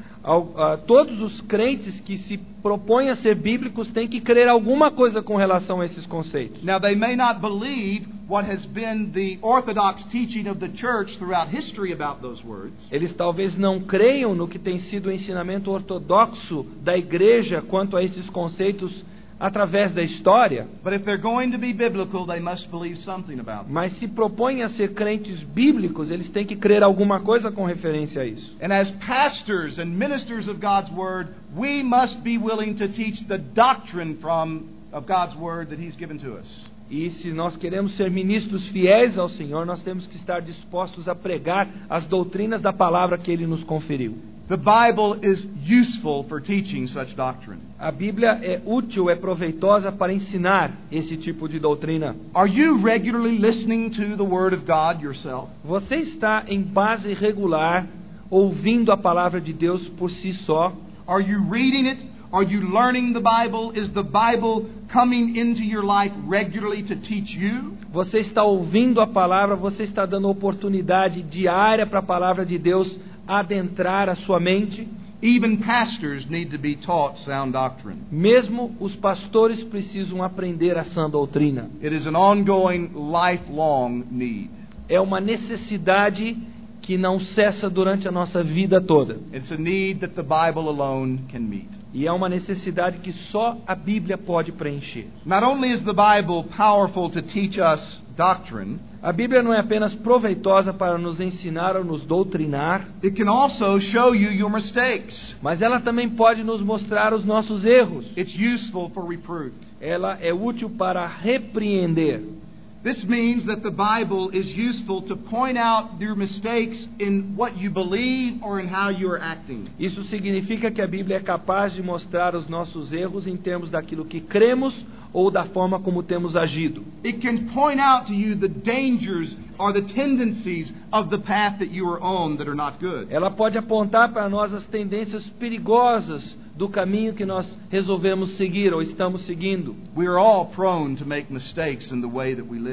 Speaker 1: Todos os crentes que se propõem a ser bíblicos têm que crer alguma coisa com relação a esses conceitos.
Speaker 2: Now, they may not believe what has been the orthodox teaching of the church throughout history about those words.
Speaker 1: Eles talvez não creiam no que tem sido o ensinamento ortodoxo da igreja quanto a esses conceitos através da história,
Speaker 2: But if they're going to be biblical, they must believe something about them.
Speaker 1: mas se propõem a ser crentes bíblicos, eles têm que crer alguma coisa com referência a isso.
Speaker 2: And as pastors and ministers of God's Word, we must be willing to teach the doctrine of God's Word that He's given to us.
Speaker 1: E se nós queremos ser ministros fiéis ao Senhor, nós temos que estar dispostos a pregar as doutrinas da palavra que Ele nos conferiu.
Speaker 2: The Bible is useful for teaching such doctrine.
Speaker 1: A Bíblia é útil, é proveitosa para ensinar esse tipo de doutrina.
Speaker 2: Are you regularly listening to the Word of God yourself?
Speaker 1: Você está em base regular ouvindo a palavra de Deus por si só?
Speaker 2: Are you reading it? Are you learning the Bible? Is the Bible coming into your life regularly to teach you?
Speaker 1: Você está ouvindo a palavra, você está dando oportunidade diária para a palavra de Deus adentrar a sua mente?
Speaker 2: Even pastors need to be taught sound doctrine.
Speaker 1: Mesmo os pastores precisam aprender a sã doutrina.
Speaker 2: It is an ongoing, lifelong need.
Speaker 1: É uma necessidade que não cessa durante a nossa vida toda.
Speaker 2: It's a need that the Bible alone can meet.
Speaker 1: E é uma necessidade que só a Bíblia pode preencher.
Speaker 2: Not only is the Bible powerful to teach us doctrine,
Speaker 1: A Bíblia não é apenas proveitosa para nos ensinar ou nos doutrinar,
Speaker 2: it can also show you your mistakes.
Speaker 1: mas ela também pode nos mostrar os nossos erros.
Speaker 2: It's useful for reproof.
Speaker 1: Ela é útil para repreender.
Speaker 2: This means that the Bible is useful to point out your mistakes in what you believe or in how you are acting.
Speaker 1: Isso significa que a Bíblia é capaz de mostrar os nossos erros em termos daquilo que cremos ou da forma como temos agido.
Speaker 2: It can point out to you the dangers or the tendencies of the path that you are on that are not good.
Speaker 1: Ela pode apontar para nós as tendências perigosas do caminho que nós resolvemos seguir ou estamos seguindo.
Speaker 2: We are all prone to make mistakes in the way that we live.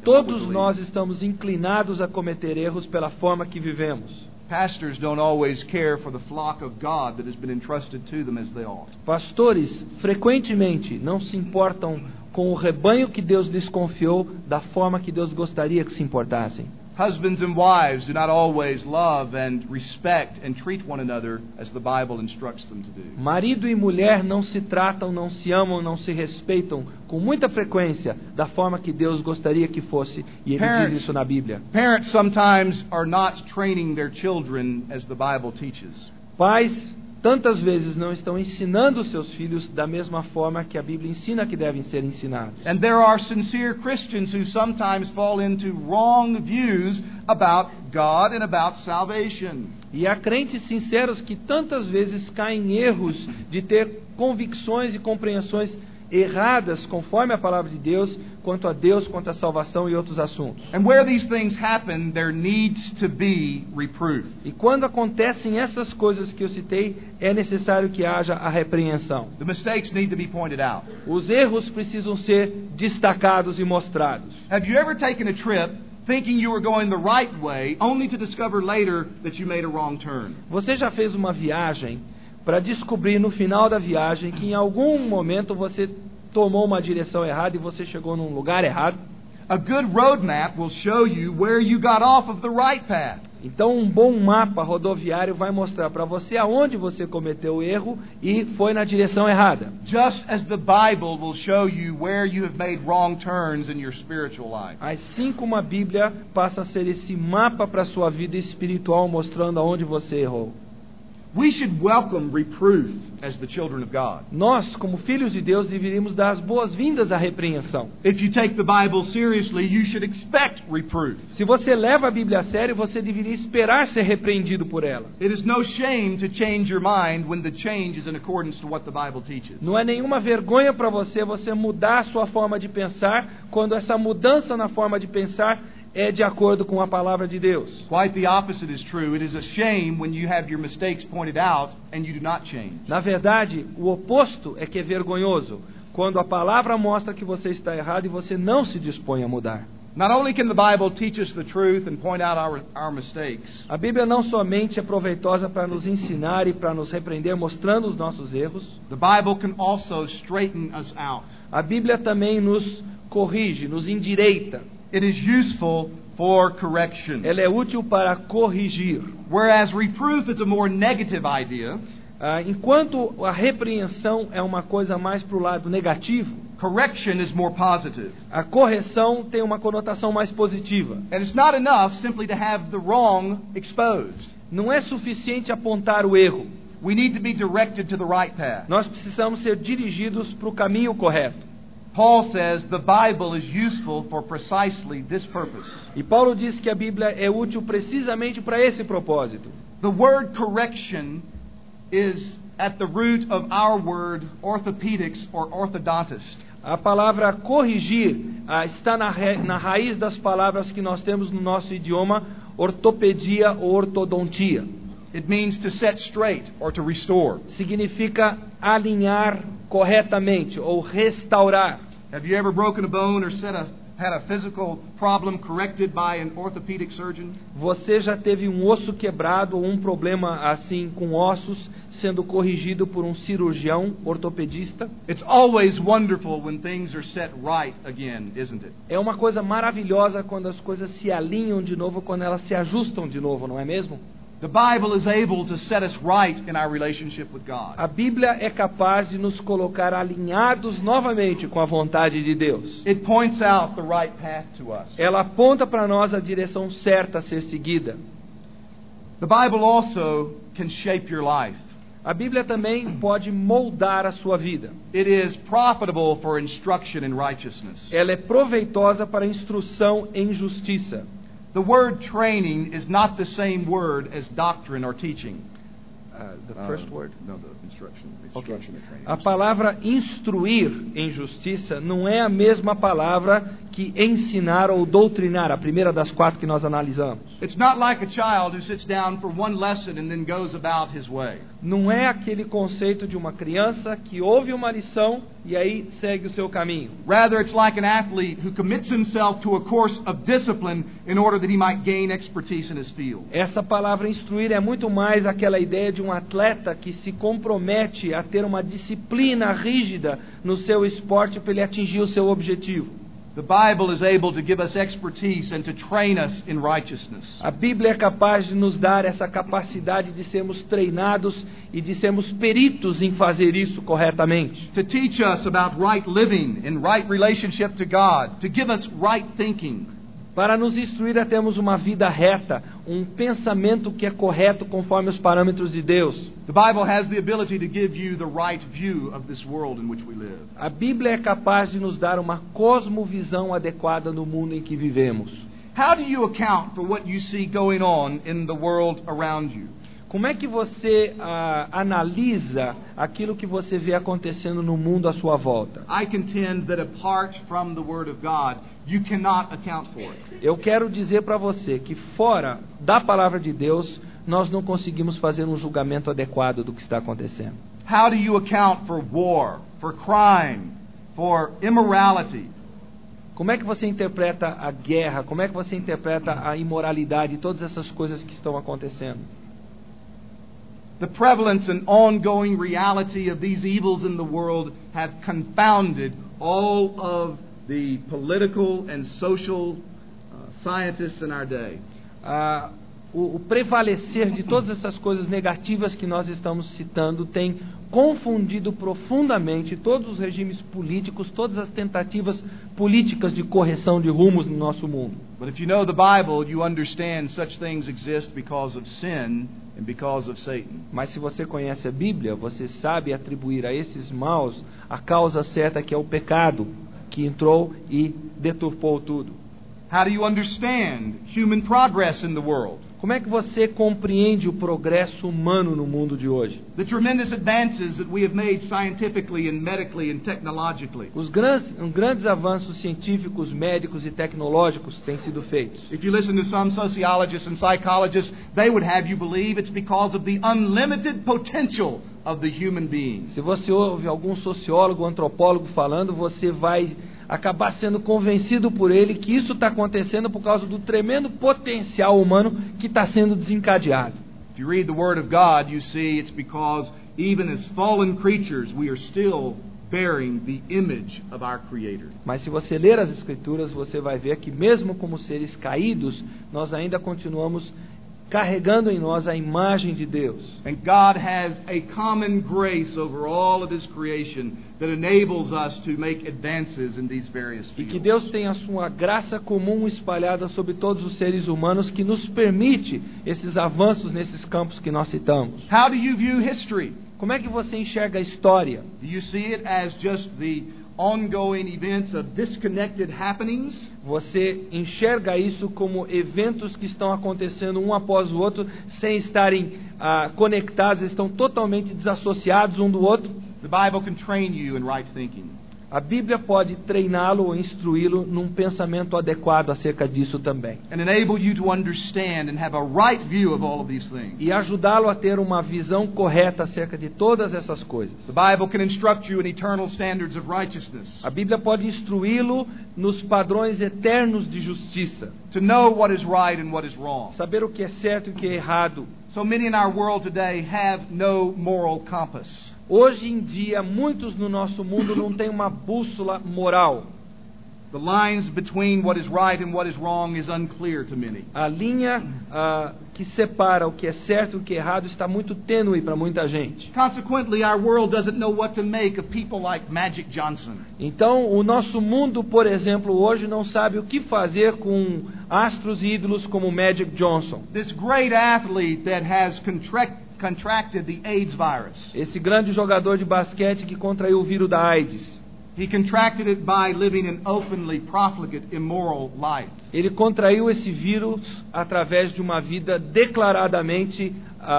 Speaker 1: Todos nós estamos inclinados a cometer erros pela forma que vivemos.
Speaker 2: Pastors don't always care for the flock of God that has been entrusted to them as they ought.
Speaker 1: Pastores, frequentemente, não se importam com o rebanho que Deus lhes confiou da forma que Deus gostaria que se importassem.
Speaker 2: Husbands and wives do not always love and respect and treat one another as the Bible instructs them to do.
Speaker 1: Marido e mulher não se tratam, não se amam, não se respeitam com muita frequência da forma que Deus gostaria que fosse, e ele diz isso na Bíblia.
Speaker 2: Parents sometimes are not training their children as the Bible teaches.
Speaker 1: Pais tantas vezes não estão ensinando os seus filhos da mesma forma que a Bíblia ensina que devem ser ensinados.
Speaker 2: And there are sincere Christians who sometimes fall into wrong views about God and about salvation.
Speaker 1: E há crentes sinceros que tantas vezes caem em erros de ter convicções e compreensões erradas conforme a palavra de Deus, quanto a Deus, quanto a salvação e outros assuntos.
Speaker 2: And where these things happen, there needs to be reproof.
Speaker 1: E quando acontecem essas coisas que eu citei, é necessário que haja a repreensão.
Speaker 2: The mistakes need to be pointed out.
Speaker 1: Os erros precisam ser destacados e mostrados.
Speaker 2: Have you ever taken a trip thinking you were going the right way, only to discover later that you made a wrong turn?
Speaker 1: Você já fez uma viagem para descobrir no final da viagem que em algum momento você tomou uma direção errada e você chegou num lugar errado?
Speaker 2: A good road map will show you where you got off of the right path.
Speaker 1: Então um bom mapa rodoviário vai mostrar para você aonde você cometeu o erro e foi na direção errada.
Speaker 2: Just as the Bible will show you where you have made wrong turns in your spiritual life.
Speaker 1: Assim como a Bíblia passa a ser esse mapa para a sua vida espiritual, mostrando aonde você errou.
Speaker 2: We should welcome reproof as the children of God.
Speaker 1: Nós, como filhos de Deus, deveríamos dar as boas-vindas à repreensão.
Speaker 2: If you take the Bible seriously, you should expect reproof.
Speaker 1: Se você leva a Bíblia a sério, você deveria esperar ser repreendido por ela.
Speaker 2: It is no shame to change your mind when the change is in accordance to what the Bible teaches.
Speaker 1: Não é nenhuma vergonha para você mudar a sua forma de pensar, quando essa mudança na forma de pensar é de acordo com a palavra de Deus.
Speaker 2: Quite the opposite is true. It is a shame when you have your mistakes pointed out and you do not change.
Speaker 1: Na verdade, o oposto é que é vergonhoso, quando a palavra mostra que você está errado e você não se dispõe a mudar.
Speaker 2: Not only can the Bible teach us the truth and point out our mistakes,
Speaker 1: A Bíblia não somente é proveitosa para nos ensinar e para nos repreender, mostrando os nossos erros.
Speaker 2: the Bible can also straighten us out.
Speaker 1: A Bíblia também nos corrige, nos endireita.
Speaker 2: It is useful for correction.
Speaker 1: Ela é útil para corrigir.
Speaker 2: Whereas reproof is a more negative idea,
Speaker 1: Enquanto a repreensão é uma coisa mais para o lado negativo,
Speaker 2: correction is more positive.
Speaker 1: a correção tem uma conotação mais positiva.
Speaker 2: And it's not enough simply to have the wrong exposed.
Speaker 1: Não é suficiente apontar o erro.
Speaker 2: We need to be directed to the right path.
Speaker 1: Nós precisamos ser dirigidos para o caminho correto.
Speaker 2: Paul says the Bible is useful for precisely this purpose.
Speaker 1: E Paulo diz que a Bíblia é útil precisamente para esse propósito.
Speaker 2: The word correction is at the root of our word orthopedics or orthodontist.
Speaker 1: A palavra corrigir está na raiz das palavras que nós temos no nosso idioma, ortopedia ou ortodontia.
Speaker 2: It means to set straight or to restore.
Speaker 1: Significa alinhar corretamente ou restaurar.
Speaker 2: Have you ever broken a bone or had a physical problem corrected by an orthopedic surgeon?
Speaker 1: Você já teve um osso quebrado ou um problema assim com ossos sendo corrigido por um cirurgião ortopedista?
Speaker 2: It's always wonderful when things are set right again, isn't it?
Speaker 1: É uma coisa maravilhosa quando as coisas se alinham de novo, quando elas se ajustam de novo, não é mesmo?
Speaker 2: The Bible is able to set us right in our relationship with God.
Speaker 1: A Bíblia é capaz de nos colocar alinhados novamente com a vontade de Deus.
Speaker 2: It points out the right path to us.
Speaker 1: Ela aponta para nós a direção certa a ser seguida.
Speaker 2: The Bible also can shape your life.
Speaker 1: A Bíblia também pode moldar a sua vida.
Speaker 2: It is profitable for instruction in righteousness.
Speaker 1: Ela é proveitosa para instrução em justiça.
Speaker 2: The word training is not the same word as doctrine or teaching.
Speaker 1: The first word.
Speaker 2: No, the instruction.
Speaker 1: Okay.
Speaker 2: Instruction and training.
Speaker 1: A palavra instruir em justiça não é a mesma palavra que ensinar ou doutrinar, a primeira das 4 que nós analisamos.
Speaker 2: It's not like a child who sits down for one lesson and then goes about his way.
Speaker 1: Não é aquele conceito de uma criança que ouve uma lição e aí segue o seu caminho.
Speaker 2: Rather, it's like an athlete who commits himself to a course of discipline in order that he might gain expertise in his field.
Speaker 1: Essa palavra instruir é muito mais aquela ideia de um atleta que se compromete a ter uma disciplina rígida no seu esporte para ele atingir o seu objetivo.
Speaker 2: The Bible is able to give us expertise and to train us in righteousness.
Speaker 1: A Bíblia é capaz de nos dar essa capacidade de sermos treinados e de sermos peritos em fazer isso corretamente.
Speaker 2: To teach us about right living and right relationship to God. To give us right thinking.
Speaker 1: Para nos instruir a termos uma vida reta, um pensamento que é correto conforme os parâmetros de Deus.
Speaker 2: The Bible has the ability to give you the right view of this world in which we live.
Speaker 1: A Bíblia é capaz de nos dar uma cosmovisão adequada no mundo em que vivemos.
Speaker 2: How do you account for what you see going on in the world around you?
Speaker 1: Como é que você analisa aquilo que você vê acontecendo no mundo à sua volta?
Speaker 2: I contend that apart from the Word of God, you cannot account for it.
Speaker 1: Eu quero dizer para você que fora da palavra de Deus, nós não conseguimos fazer um julgamento adequado do que está acontecendo.
Speaker 2: How do you account for war, for crime, for immorality?
Speaker 1: Como é que você interpreta a guerra? Como é que você interpreta a imoralidade e todas essas coisas que estão acontecendo?
Speaker 2: The prevalence and ongoing reality of these evils in the world have confounded all of the political and social scientists in our day.
Speaker 1: O prevalecer de todas essas coisas negativas que nós estamos citando tem confundido profundamente todos os regimes políticos, todas as tentativas políticas de correção de rumos no nosso mundo.
Speaker 2: But if you know the Bible, you understand such things exist because of sin and because of Satan.
Speaker 1: Mas se você conhece a Bíblia, você sabe atribuir a esses maus a causa certa, que é o pecado, que entrou e deturpou tudo.
Speaker 2: How do you understand human progress in the world?
Speaker 1: Como é que você compreende o progresso humano no mundo de hoje?
Speaker 2: The tremendous advances that we have made scientifically and medically and technologically.
Speaker 1: Os grandes avanços científicos, médicos e tecnológicos têm sido feitos.
Speaker 2: If you listen to some sociologists and psychologists, they would have you believe it's because of the unlimited potential of the human being.
Speaker 1: Se você ouve algum sociólogo, antropólogo falando, você vai acabar sendo convencido por ele que isso está acontecendo por causa do tremendo potencial humano que está sendo desencadeado.
Speaker 2: If you read the Word of God, you see it's because even as fallen creatures, we are still bearing the image of our Creator.
Speaker 1: Mas se você ler as Escrituras, você vai ver que mesmo como seres caídos, nós ainda continuamos carregando em nós a imagem de Deus.
Speaker 2: And God has a common grace over all of His creation that enables us to make advances in these various
Speaker 1: E que
Speaker 2: fields.
Speaker 1: Deus tem a sua graça comum espalhada sobre todos os seres humanos que nos permite esses avanços nesses campos que nós citamos.
Speaker 2: How do you view history?
Speaker 1: Como é que você enxerga a história?
Speaker 2: Do you see it as just the ongoing events of disconnected happenings?
Speaker 1: Você enxerga isso como eventos que estão acontecendo um após o outro, sem estarem conectados, estão totalmente desassociados um do outro?
Speaker 2: The Bible can train you in right thinking.
Speaker 1: A Bíblia pode treiná-lo ou instruí-lo num pensamento adequado acerca disso também.
Speaker 2: And enable you to understand and have a right view of all of these things.
Speaker 1: E ajudá-lo a ter uma visão correta acerca de todas essas coisas.
Speaker 2: The Bible can instruct you in eternal standards of righteousness.
Speaker 1: A Bíblia pode instruí-lo nos padrões eternos de justiça.
Speaker 2: To know what is right and what is wrong.
Speaker 1: Saber o que é certo e o que é errado.
Speaker 2: So many in our world today have no moral compass.
Speaker 1: Hoje em dia, muitos no nosso mundo não têm uma bússola moral.
Speaker 2: The lines between what is right and what is wrong is unclear to many.
Speaker 1: A linha que separa o que é certo e o que é errado está muito tênue para muita gente.
Speaker 2: Consequently, our world doesn't know what to make of people like Magic Johnson.
Speaker 1: Então, o nosso mundo, por exemplo, hoje não sabe o que fazer com astros e ídolos como Magic Johnson.
Speaker 2: This great athlete that has contracted the AIDS virus.
Speaker 1: Esse grande jogador de basquete que contraiu o vírus da AIDS.
Speaker 2: He contracted it by living an openly profligate, immoral life.
Speaker 1: Ele contraiu esse vírus através de uma vida declaradamente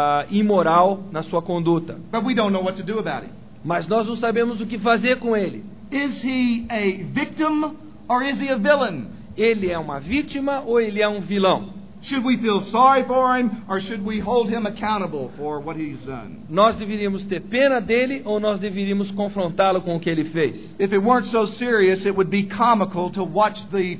Speaker 1: imoral na sua conduta.
Speaker 2: But we don't know what to do about it.
Speaker 1: Mas nós não sabemos o que fazer com ele.
Speaker 2: Is he a victim or is he a villain?
Speaker 1: Ele é uma vítima ou ele é um vilão?
Speaker 2: Should we feel sorry for him or should we hold him accountable for what he's done?
Speaker 1: Nós deveríamos ter pena dele ou nós deveríamos confrontá-lo com o que ele fez?
Speaker 2: If it weren't so serious, it would be comical to watch the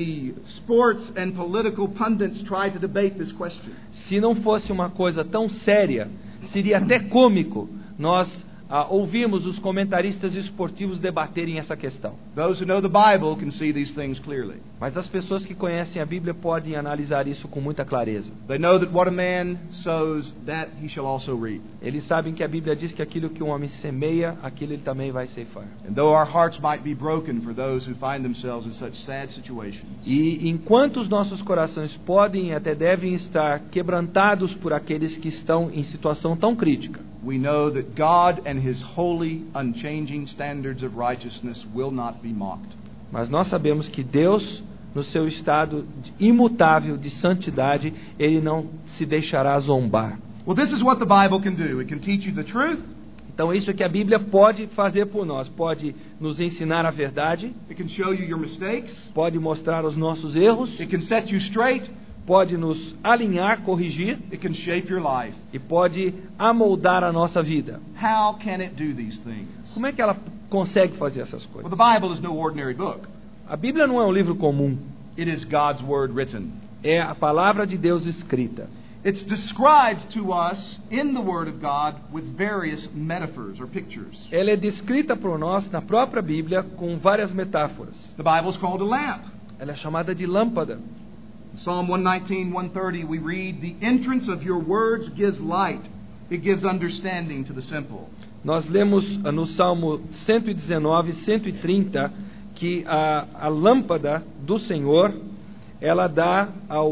Speaker 2: sports and political pundits try to debate this question.
Speaker 1: Se não fosse uma coisa tão séria, seria até cômico nós ouvirmos os comentaristas esportivos debaterem essa questão.
Speaker 2: Those who know the Bible can see these things clearly.
Speaker 1: Mas as pessoas que conhecem a Bíblia podem analisar isso com muita clareza.
Speaker 2: They know that what a man sows, that he shall also reap.
Speaker 1: Eles sabem que a Bíblia diz que aquilo que um homem semeia, aquilo ele também vai ceifar.
Speaker 2: And though our hearts might be broken for those who find themselves in such sad situations,
Speaker 1: E enquanto os nossos corações podem e até devem estar quebrantados por aqueles que estão em situação tão crítica,
Speaker 2: we know that God and His holy, unchanging standards of righteousness will not be mocked.
Speaker 1: mas nós sabemos que Deus, no seu estado imutável de santidade, Ele não se deixará zombar.
Speaker 2: Well, this is what the Bible can do. It can teach you the truth.
Speaker 1: Então isso é que a Bíblia pode fazer por nós. Pode nos ensinar a verdade,
Speaker 2: It can show you your mistakes.
Speaker 1: pode mostrar os nossos erros,
Speaker 2: It can set you straight.
Speaker 1: pode nos alinhar, corrigir
Speaker 2: It can shape your life.
Speaker 1: e pode amoldar a nossa vida.
Speaker 2: How can it do these things?
Speaker 1: Como é que ela consegue fazer essas
Speaker 2: Well,
Speaker 1: coisas?
Speaker 2: the Bible is no ordinary book.
Speaker 1: A Bíblia não é um livro comum,
Speaker 2: It is God's Word written.
Speaker 1: é a palavra de Deus escrita.
Speaker 2: It's described to us in the Word of God with various metaphors or pictures.
Speaker 1: Ela é descrita por nós na própria Bíblia com várias metáforas.
Speaker 2: The Bible is called a lamp.
Speaker 1: Ela é chamada de lâmpada.
Speaker 2: Psalm 119, 130, we read, "The entrance of your words gives light. It gives understanding to the simple."
Speaker 1: Nós lemos no Salmo 119, 130, que a lâmpada do Senhor, ela dá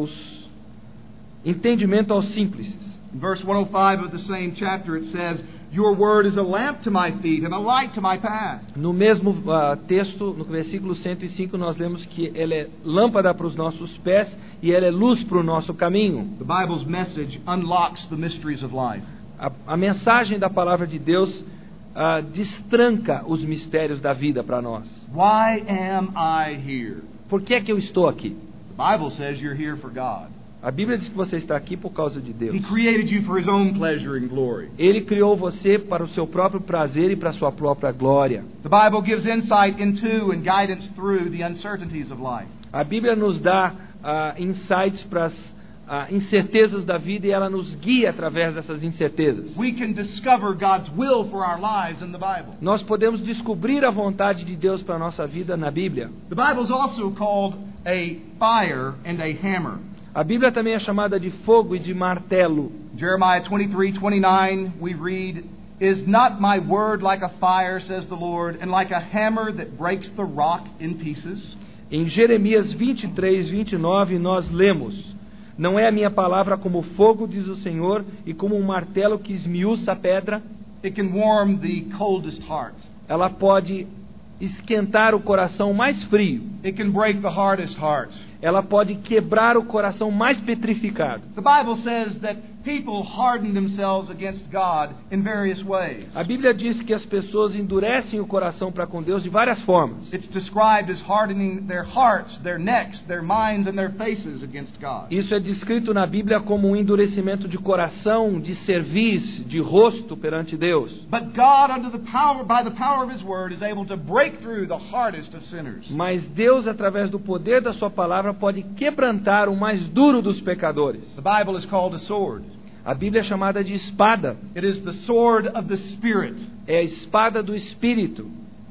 Speaker 1: entendimento aos simples.
Speaker 2: In verse 105 of the same chapter it says, "Your word is a lamp to my feet and a light to my path."
Speaker 1: No mesmo texto, no versículo 105, nós lemos que ela é lâmpada para os nossos pés e ela é luz para o nosso caminho.
Speaker 2: The Bible's message unlocks the mysteries of life.
Speaker 1: A mensagem da palavra de Deus destranca os mistérios da vida para nós.
Speaker 2: Why am I here?
Speaker 1: Por que é que eu estou aqui?
Speaker 2: The Bible says you're here for God.
Speaker 1: A Bíblia diz que você está aqui por causa de Deus.
Speaker 2: He created you for His own pleasure and glory.
Speaker 1: Ele criou você para o seu próprio prazer e para a sua própria glória.
Speaker 2: The Bible gives insight into and guidance through the uncertainties of life.
Speaker 1: A Bíblia nos dá insights para as incertezas da vida e ela nos guia através dessas incertezas.
Speaker 2: We can discover God's will for our lives in the Bible.
Speaker 1: Nós podemos descobrir a vontade de Deus para a nossa vida na Bíblia.
Speaker 2: The Bible is also called a fire and a hammer.
Speaker 1: A Bíblia também é chamada de fogo e de martelo.
Speaker 2: Jeremiah 23:29 we read, "Is not my word like a fire, says the Lord, and like a hammer that breaks the rock in pieces?"
Speaker 1: Em Jeremias 23, 29 nós lemos: "Não é a minha palavra como fogo, diz o Senhor, e como um martelo que esmiuça a pedra?"
Speaker 2: It can warm the coldest heart.
Speaker 1: Ela pode esquentar o coração mais frio.
Speaker 2: It can break the hardest heart.
Speaker 1: Ela pode quebrar o coração mais petrificado.
Speaker 2: The Bible says that people harden themselves against God in various ways.
Speaker 1: A Bíblia diz que as pessoas endurecem o coração para com Deus de várias formas.
Speaker 2: It's described as hardening their hearts, their necks, their minds and their faces against God.
Speaker 1: Isso é descrito na Bíblia como um endurecimento de coração, de cerviz, de rosto perante Deus.
Speaker 2: But God, by the power of His Word, is able to break through the hardest of sinners.
Speaker 1: Mas Deus, através do poder da sua palavra, pode quebrantar o mais duro dos pecadores.
Speaker 2: The Bible is called a sword.
Speaker 1: A Bíblia é chamada de espada.
Speaker 2: It is the sword of the Spirit.
Speaker 1: É a espada do Espírito.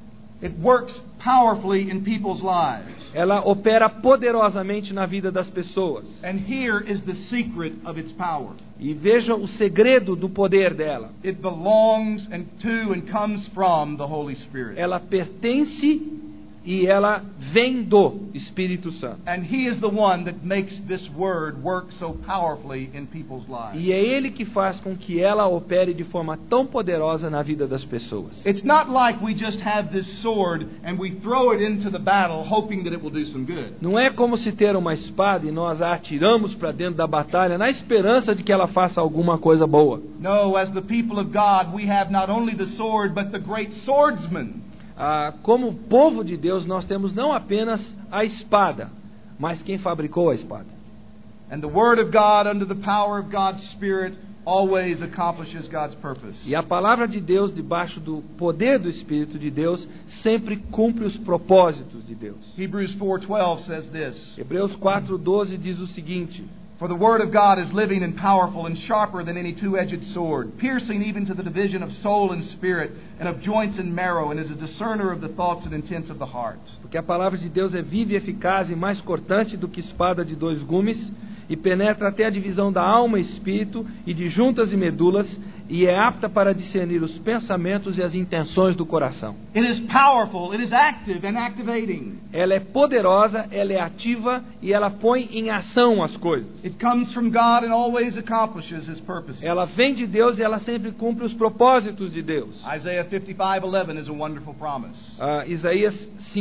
Speaker 2: It works powerfully in people's lives.
Speaker 1: Ela opera poderosamente na vida das pessoas.
Speaker 2: And here is the secret of its power.
Speaker 1: E veja o segredo do poder dela.
Speaker 2: It belongs to and comes from the Holy Spirit.
Speaker 1: Ela pertence e ela vem do Espírito Santo.
Speaker 2: And He is the one that makes this word work so powerfully in people's lives.
Speaker 1: E é Ele que faz com que ela opere de forma tão poderosa na vida das pessoas.
Speaker 2: It's not like we just have this sword and we throw it into the battle hoping that it will do some good.
Speaker 1: Não é como se ter uma espada e nós a atiramos para dentro da batalha na esperança de que ela faça alguma coisa boa.
Speaker 2: No, as the people of God, we have not only the sword but the great swordsman.
Speaker 1: Como povo de Deus, nós temos não apenas a espada, mas quem fabricou a espada.
Speaker 2: And the word of God, under the power of God's Spirit, always accomplishes God's purpose.
Speaker 1: E a palavra de Deus, debaixo do poder do Espírito de Deus, sempre cumpre os propósitos de Deus.
Speaker 2: Hebrews 4:12 says this.
Speaker 1: Hebreus 4:12 diz o seguinte:
Speaker 2: For the word of God is living and powerful and sharper than any two-edged sword, piercing even to the division of soul and spirit and of joints and marrow, and is a discerner of the thoughts and intents of the heart.
Speaker 1: Porque a palavra de Deus é viva e eficaz e mais cortante do que espada de dois gumes, e penetra até a divisão da alma e espírito e de juntas e medulas, e é apta para discernir os pensamentos e as intenções do coração.
Speaker 2: It is powerful, it is active and activating.
Speaker 1: Ela é poderosa, ela é ativa e ela põe em ação as coisas.
Speaker 2: It comes from God and always accomplishes His purposes.
Speaker 1: Ela vem de Deus e ela sempre cumpre os propósitos de Deus.
Speaker 2: Isaiah 55:11 is a wonderful promise.
Speaker 1: Isaías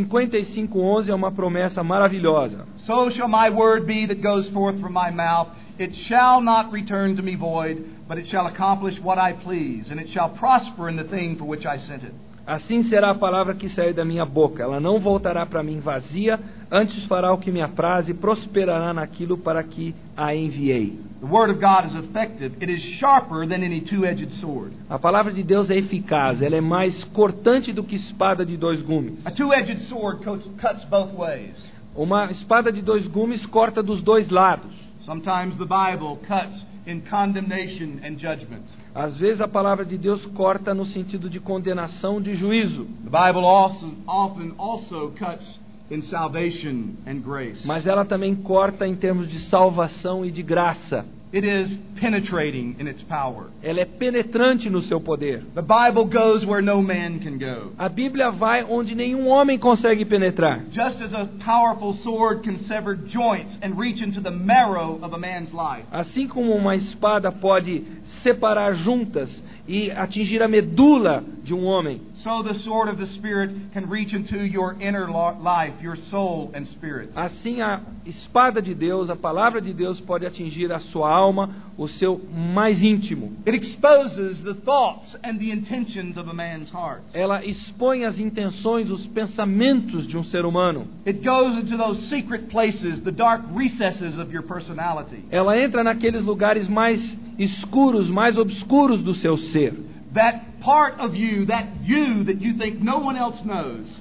Speaker 1: 55:11 é uma promessa maravilhosa.
Speaker 2: So shall my word be that goes forth from my mouth. It shall not return to me void, but it shall accomplish what I please, and it shall prosper in the thing for which I sent it.
Speaker 1: Assim será a palavra que sair da minha boca. Ela não voltará para mim vazia, antes fará o que me apraz e prosperará naquilo para que a enviei.
Speaker 2: The word of God is effective. It is sharper than any two-edged sword.
Speaker 1: A palavra de Deus é eficaz, ela é mais cortante do que espada de dois gumes.
Speaker 2: A two-edged sword cuts both ways.
Speaker 1: Uma espada de dois gumes corta dos dois lados.
Speaker 2: Sometimes the Bible cuts in condemnation and judgment.
Speaker 1: Às vezes a palavra de Deus corta no sentido de condenação, de juízo.
Speaker 2: The Bible often also cuts in salvation and grace.
Speaker 1: Mas ela também corta em termos de salvação e de graça.
Speaker 2: It is penetrating in its power.
Speaker 1: Ela é penetrante no seu poder.
Speaker 2: The Bible goes where no man can go.
Speaker 1: A Bíblia vai onde nenhum homem consegue penetrar.
Speaker 2: Just as a powerful sword can sever joints and reach into the marrow of a man's life.
Speaker 1: Assim como uma espada pode separar juntas e atingir a medula de um homem,
Speaker 2: so the sword of the Spirit can reach into your inner life, your soul and spirit.
Speaker 1: Assim a espada de Deus, a palavra de Deus pode atingir a sua alma, o seu mais íntimo.
Speaker 2: It exposes the thoughts and the intentions of a man's heart.
Speaker 1: Ela expõe as intenções, os pensamentos de um ser humano.
Speaker 2: It goes into those secret places, the dark recesses of your personality.
Speaker 1: Ela entra naqueles lugares mais escuros, mais obscuros do seu ser.
Speaker 2: That part of you that you think no one else knows.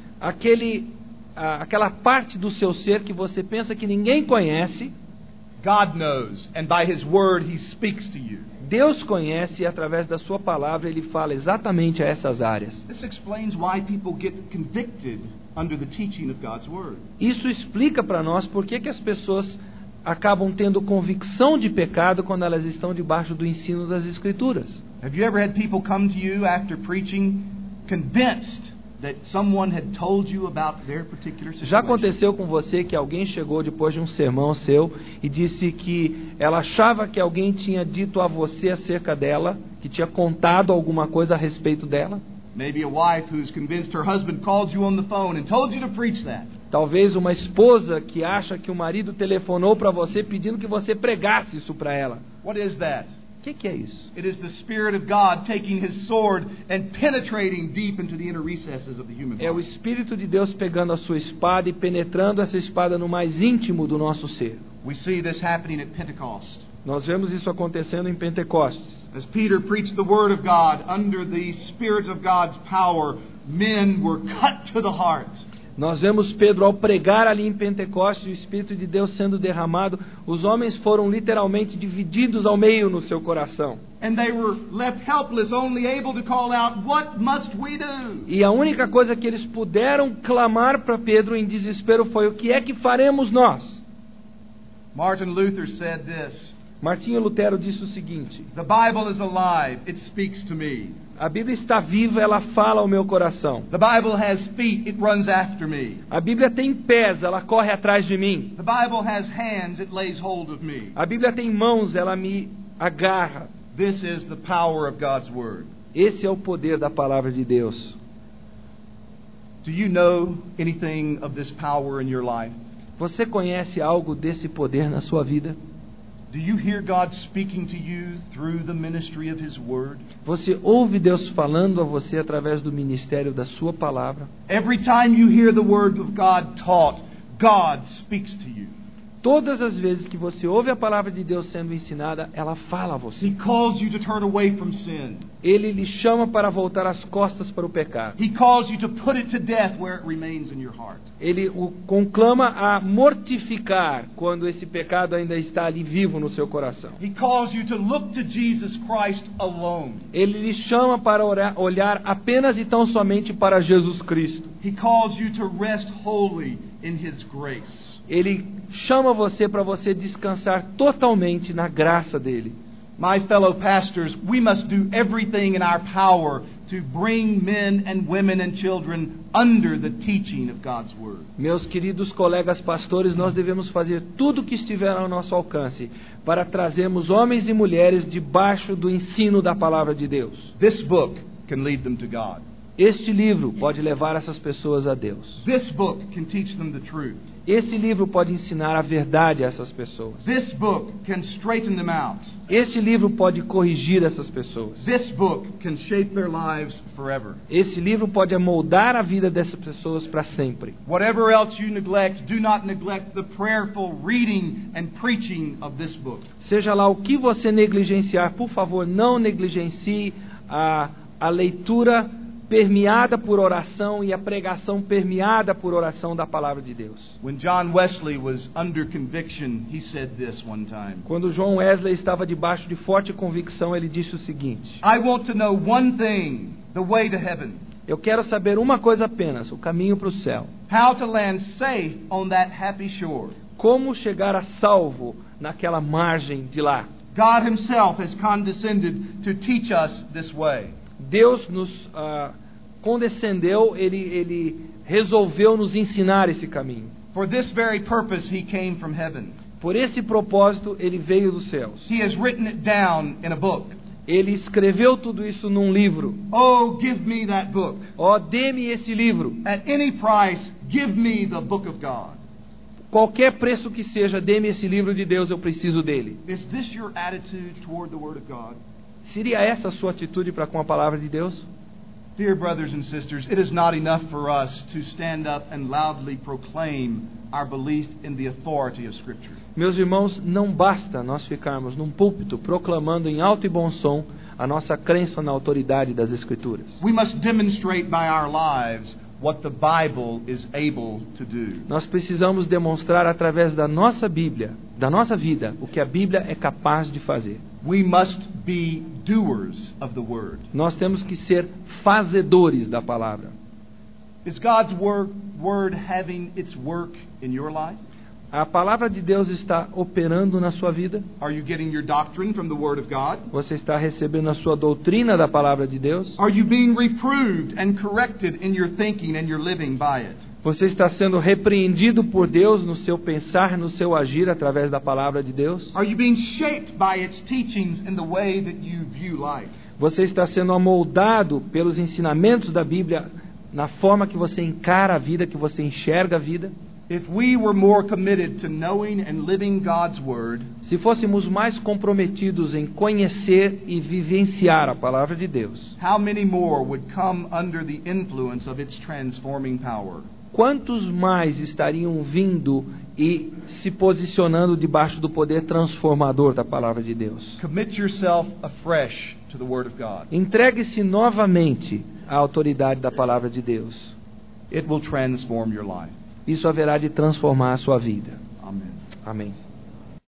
Speaker 1: Aquela parte do seu ser que você pensa que ninguém conhece.
Speaker 2: God knows, and by His word He speaks to you.
Speaker 1: Deus conhece e através da sua palavra Ele fala exatamente a essas áreas.
Speaker 2: This explains why people get convicted under the teaching of God's word.
Speaker 1: Isso explica para nós por que as pessoas acabam tendo convicção de pecado quando elas estão debaixo do ensino das Escrituras.
Speaker 2: Have you ever had people come to you after preaching convinced that someone had told you about their particular situation?
Speaker 1: Já aconteceu com você que alguém chegou depois de um sermão seu e disse que ela achava que alguém tinha dito a você acerca dela, que tinha contado alguma coisa a respeito dela?
Speaker 2: Maybe a wife who's convinced her husband called you on the phone and told you to preach that.
Speaker 1: Talvez uma esposa que acha que o marido telefonou para você pedindo que você pregasse isso para ela.
Speaker 2: What is that?
Speaker 1: O que é isso?
Speaker 2: It is the Spirit of God taking His sword and penetrating deep into the inner recesses of the human heart.
Speaker 1: É o Espírito de Deus pegando a sua espada e penetrando essa espada no mais íntimo do nosso ser.
Speaker 2: We see this happening at Pentecost.
Speaker 1: Nós vemos isso acontecendo em Pentecostes.
Speaker 2: As Peter preached the Word of God under the Spirit of God's power, men were cut to the heart.
Speaker 1: Nós vemos Pedro ao pregar ali em Pentecostes, o Espírito de Deus sendo derramado, os homens foram literalmente divididos ao meio no seu coração.
Speaker 2: And they were left helpless, only able to call out, "What must we do?"
Speaker 1: E a única coisa que eles puderam clamar para Pedro em desespero foi: o que é que faremos nós?
Speaker 2: Martin Luther said this.
Speaker 1: Martinho Lutero disse o seguinte:
Speaker 2: The Bible is alive. It speaks to me.
Speaker 1: a Bíblia está viva, ela fala ao meu coração.
Speaker 2: The Bible has feet. It runs after me.
Speaker 1: A Bíblia tem pés, ela corre atrás de mim.
Speaker 2: The Bible has hands. It lays hold of me.
Speaker 1: A Bíblia tem mãos, ela me agarra.
Speaker 2: This is the power of God's Word.
Speaker 1: Esse é o poder da palavra de Deus.
Speaker 2: Do you know anything of this power in your life?
Speaker 1: Você conhece algo desse poder na sua vida?
Speaker 2: Do you hear God speaking to you through the ministry of His Word?
Speaker 1: Você ouve Deus falando a você através do ministério da sua palavra?
Speaker 2: Every time you hear the Word of God taught, God speaks to you.
Speaker 1: Todas as vezes que você ouve a palavra de Deus sendo ensinada, ela fala a você.
Speaker 2: He calls you to turn away from sin.
Speaker 1: Ele lhe chama para voltar as costas para o pecado.
Speaker 2: He calls you to put it to death where it remains in your heart.
Speaker 1: Ele o conclama a mortificar quando esse pecado ainda está ali vivo no seu coração.
Speaker 2: He calls you to look to Jesus Christ alone.
Speaker 1: Ele lhe chama para olhar apenas e tão somente para Jesus Cristo.
Speaker 2: He calls you to rest wholly in His grace.
Speaker 1: Ele chama você para você descansar totalmente na graça dele.
Speaker 2: My fellow pastors, we must do everything in our power to bring men and women and children under the teaching of God's Word.
Speaker 1: Meus queridos colegas pastores, nós devemos fazer tudo o que estiver ao nosso alcance para trazermos homens e mulheres debaixo do ensino da palavra de Deus.
Speaker 2: This book can lead them to God.
Speaker 1: Este livro pode levar essas pessoas a Deus.
Speaker 2: This book can teach them the truth.
Speaker 1: Esse livro pode ensinar a verdade a essas pessoas.
Speaker 2: This book can straighten them out.
Speaker 1: Este livro pode corrigir essas pessoas.
Speaker 2: This book can shape their lives forever.
Speaker 1: Esse livro pode amoldar a vida dessas pessoas para sempre.
Speaker 2: Whatever else you neglect, do not neglect the prayerful reading and preaching of this book.
Speaker 1: Seja lá o que você negligenciar, por favor, não negligencie a leitura permeada por oração e a pregação permeada por oração da palavra de Deus.
Speaker 2: When John Wesley was under conviction, he said this one time.
Speaker 1: Quando John Wesley estava debaixo de forte convicção, ele disse o seguinte:
Speaker 2: I want to know one thing, the way to heaven.
Speaker 1: Eu quero saber uma coisa apenas, o caminho para o céu.
Speaker 2: How to land safe on that happy shore.
Speaker 1: Como chegar a salvo naquela margem de lá.
Speaker 2: God Himself has condescended to teach us this way.
Speaker 1: Deus nos condescendeu, ele resolveu nos ensinar esse caminho.
Speaker 2: For this very purpose He came from heaven.
Speaker 1: Por esse propósito, ele veio dos céus.
Speaker 2: He has written it down in a book.
Speaker 1: Ele escreveu tudo isso num livro.
Speaker 2: Oh, give me that book.
Speaker 1: Ó, dê-me esse livro.
Speaker 2: At any price, give me the book of God.
Speaker 1: Qualquer preço que seja, dê-me esse livro de Deus, eu preciso dele.
Speaker 2: Is this your attitude toward the Word of God?
Speaker 1: Seria essa a sua atitude para com a palavra de Deus?
Speaker 2: Dear brothers and sisters, it is not enough for us to stand up and loudly proclaim our belief in the authority of Scripture.
Speaker 1: Meus irmãos, não basta nós ficarmos num púlpito proclamando em alto e bom som a nossa crença na autoridade das Escrituras.
Speaker 2: We must demonstrate by our lives what the Bible is able to do.
Speaker 1: Nós precisamos demonstrar através da nossa Bíblia, da nossa vida, o que a Bíblia é capaz de fazer.
Speaker 2: We must be doers of the Word.
Speaker 1: Nós temos que ser fazedores da palavra.
Speaker 2: Is God's word having its work in your life?
Speaker 1: A palavra de Deus está operando na sua vida?
Speaker 2: Are you getting your doctrine from the Word of God?
Speaker 1: Você está recebendo a sua doutrina da palavra de Deus?
Speaker 2: Are you being reproved and corrected in your thinking and your living by it?
Speaker 1: Você está sendo repreendido por Deus no seu pensar, no seu agir através da palavra de Deus?
Speaker 2: Are you being shaped by its teachings in the way that you view life?
Speaker 1: Você está sendo amoldado pelos ensinamentos da Bíblia na forma que você encara a vida, que você enxerga a vida?
Speaker 2: If we were more committed to knowing and living God's Word,
Speaker 1: se fôssemos mais comprometidos em conhecer e vivenciar a palavra de Deus,
Speaker 2: how many more would come under the influence of its transforming power?
Speaker 1: Quantos mais estariam vindo e se posicionando debaixo do poder transformador da palavra de Deus?
Speaker 2: Commit yourself afresh to the Word of God.
Speaker 1: Entregue-se novamente à autoridade da palavra de Deus.
Speaker 2: It will transform your life.
Speaker 1: Isso haverá de transformar a sua vida.
Speaker 2: Amen.
Speaker 1: Amém.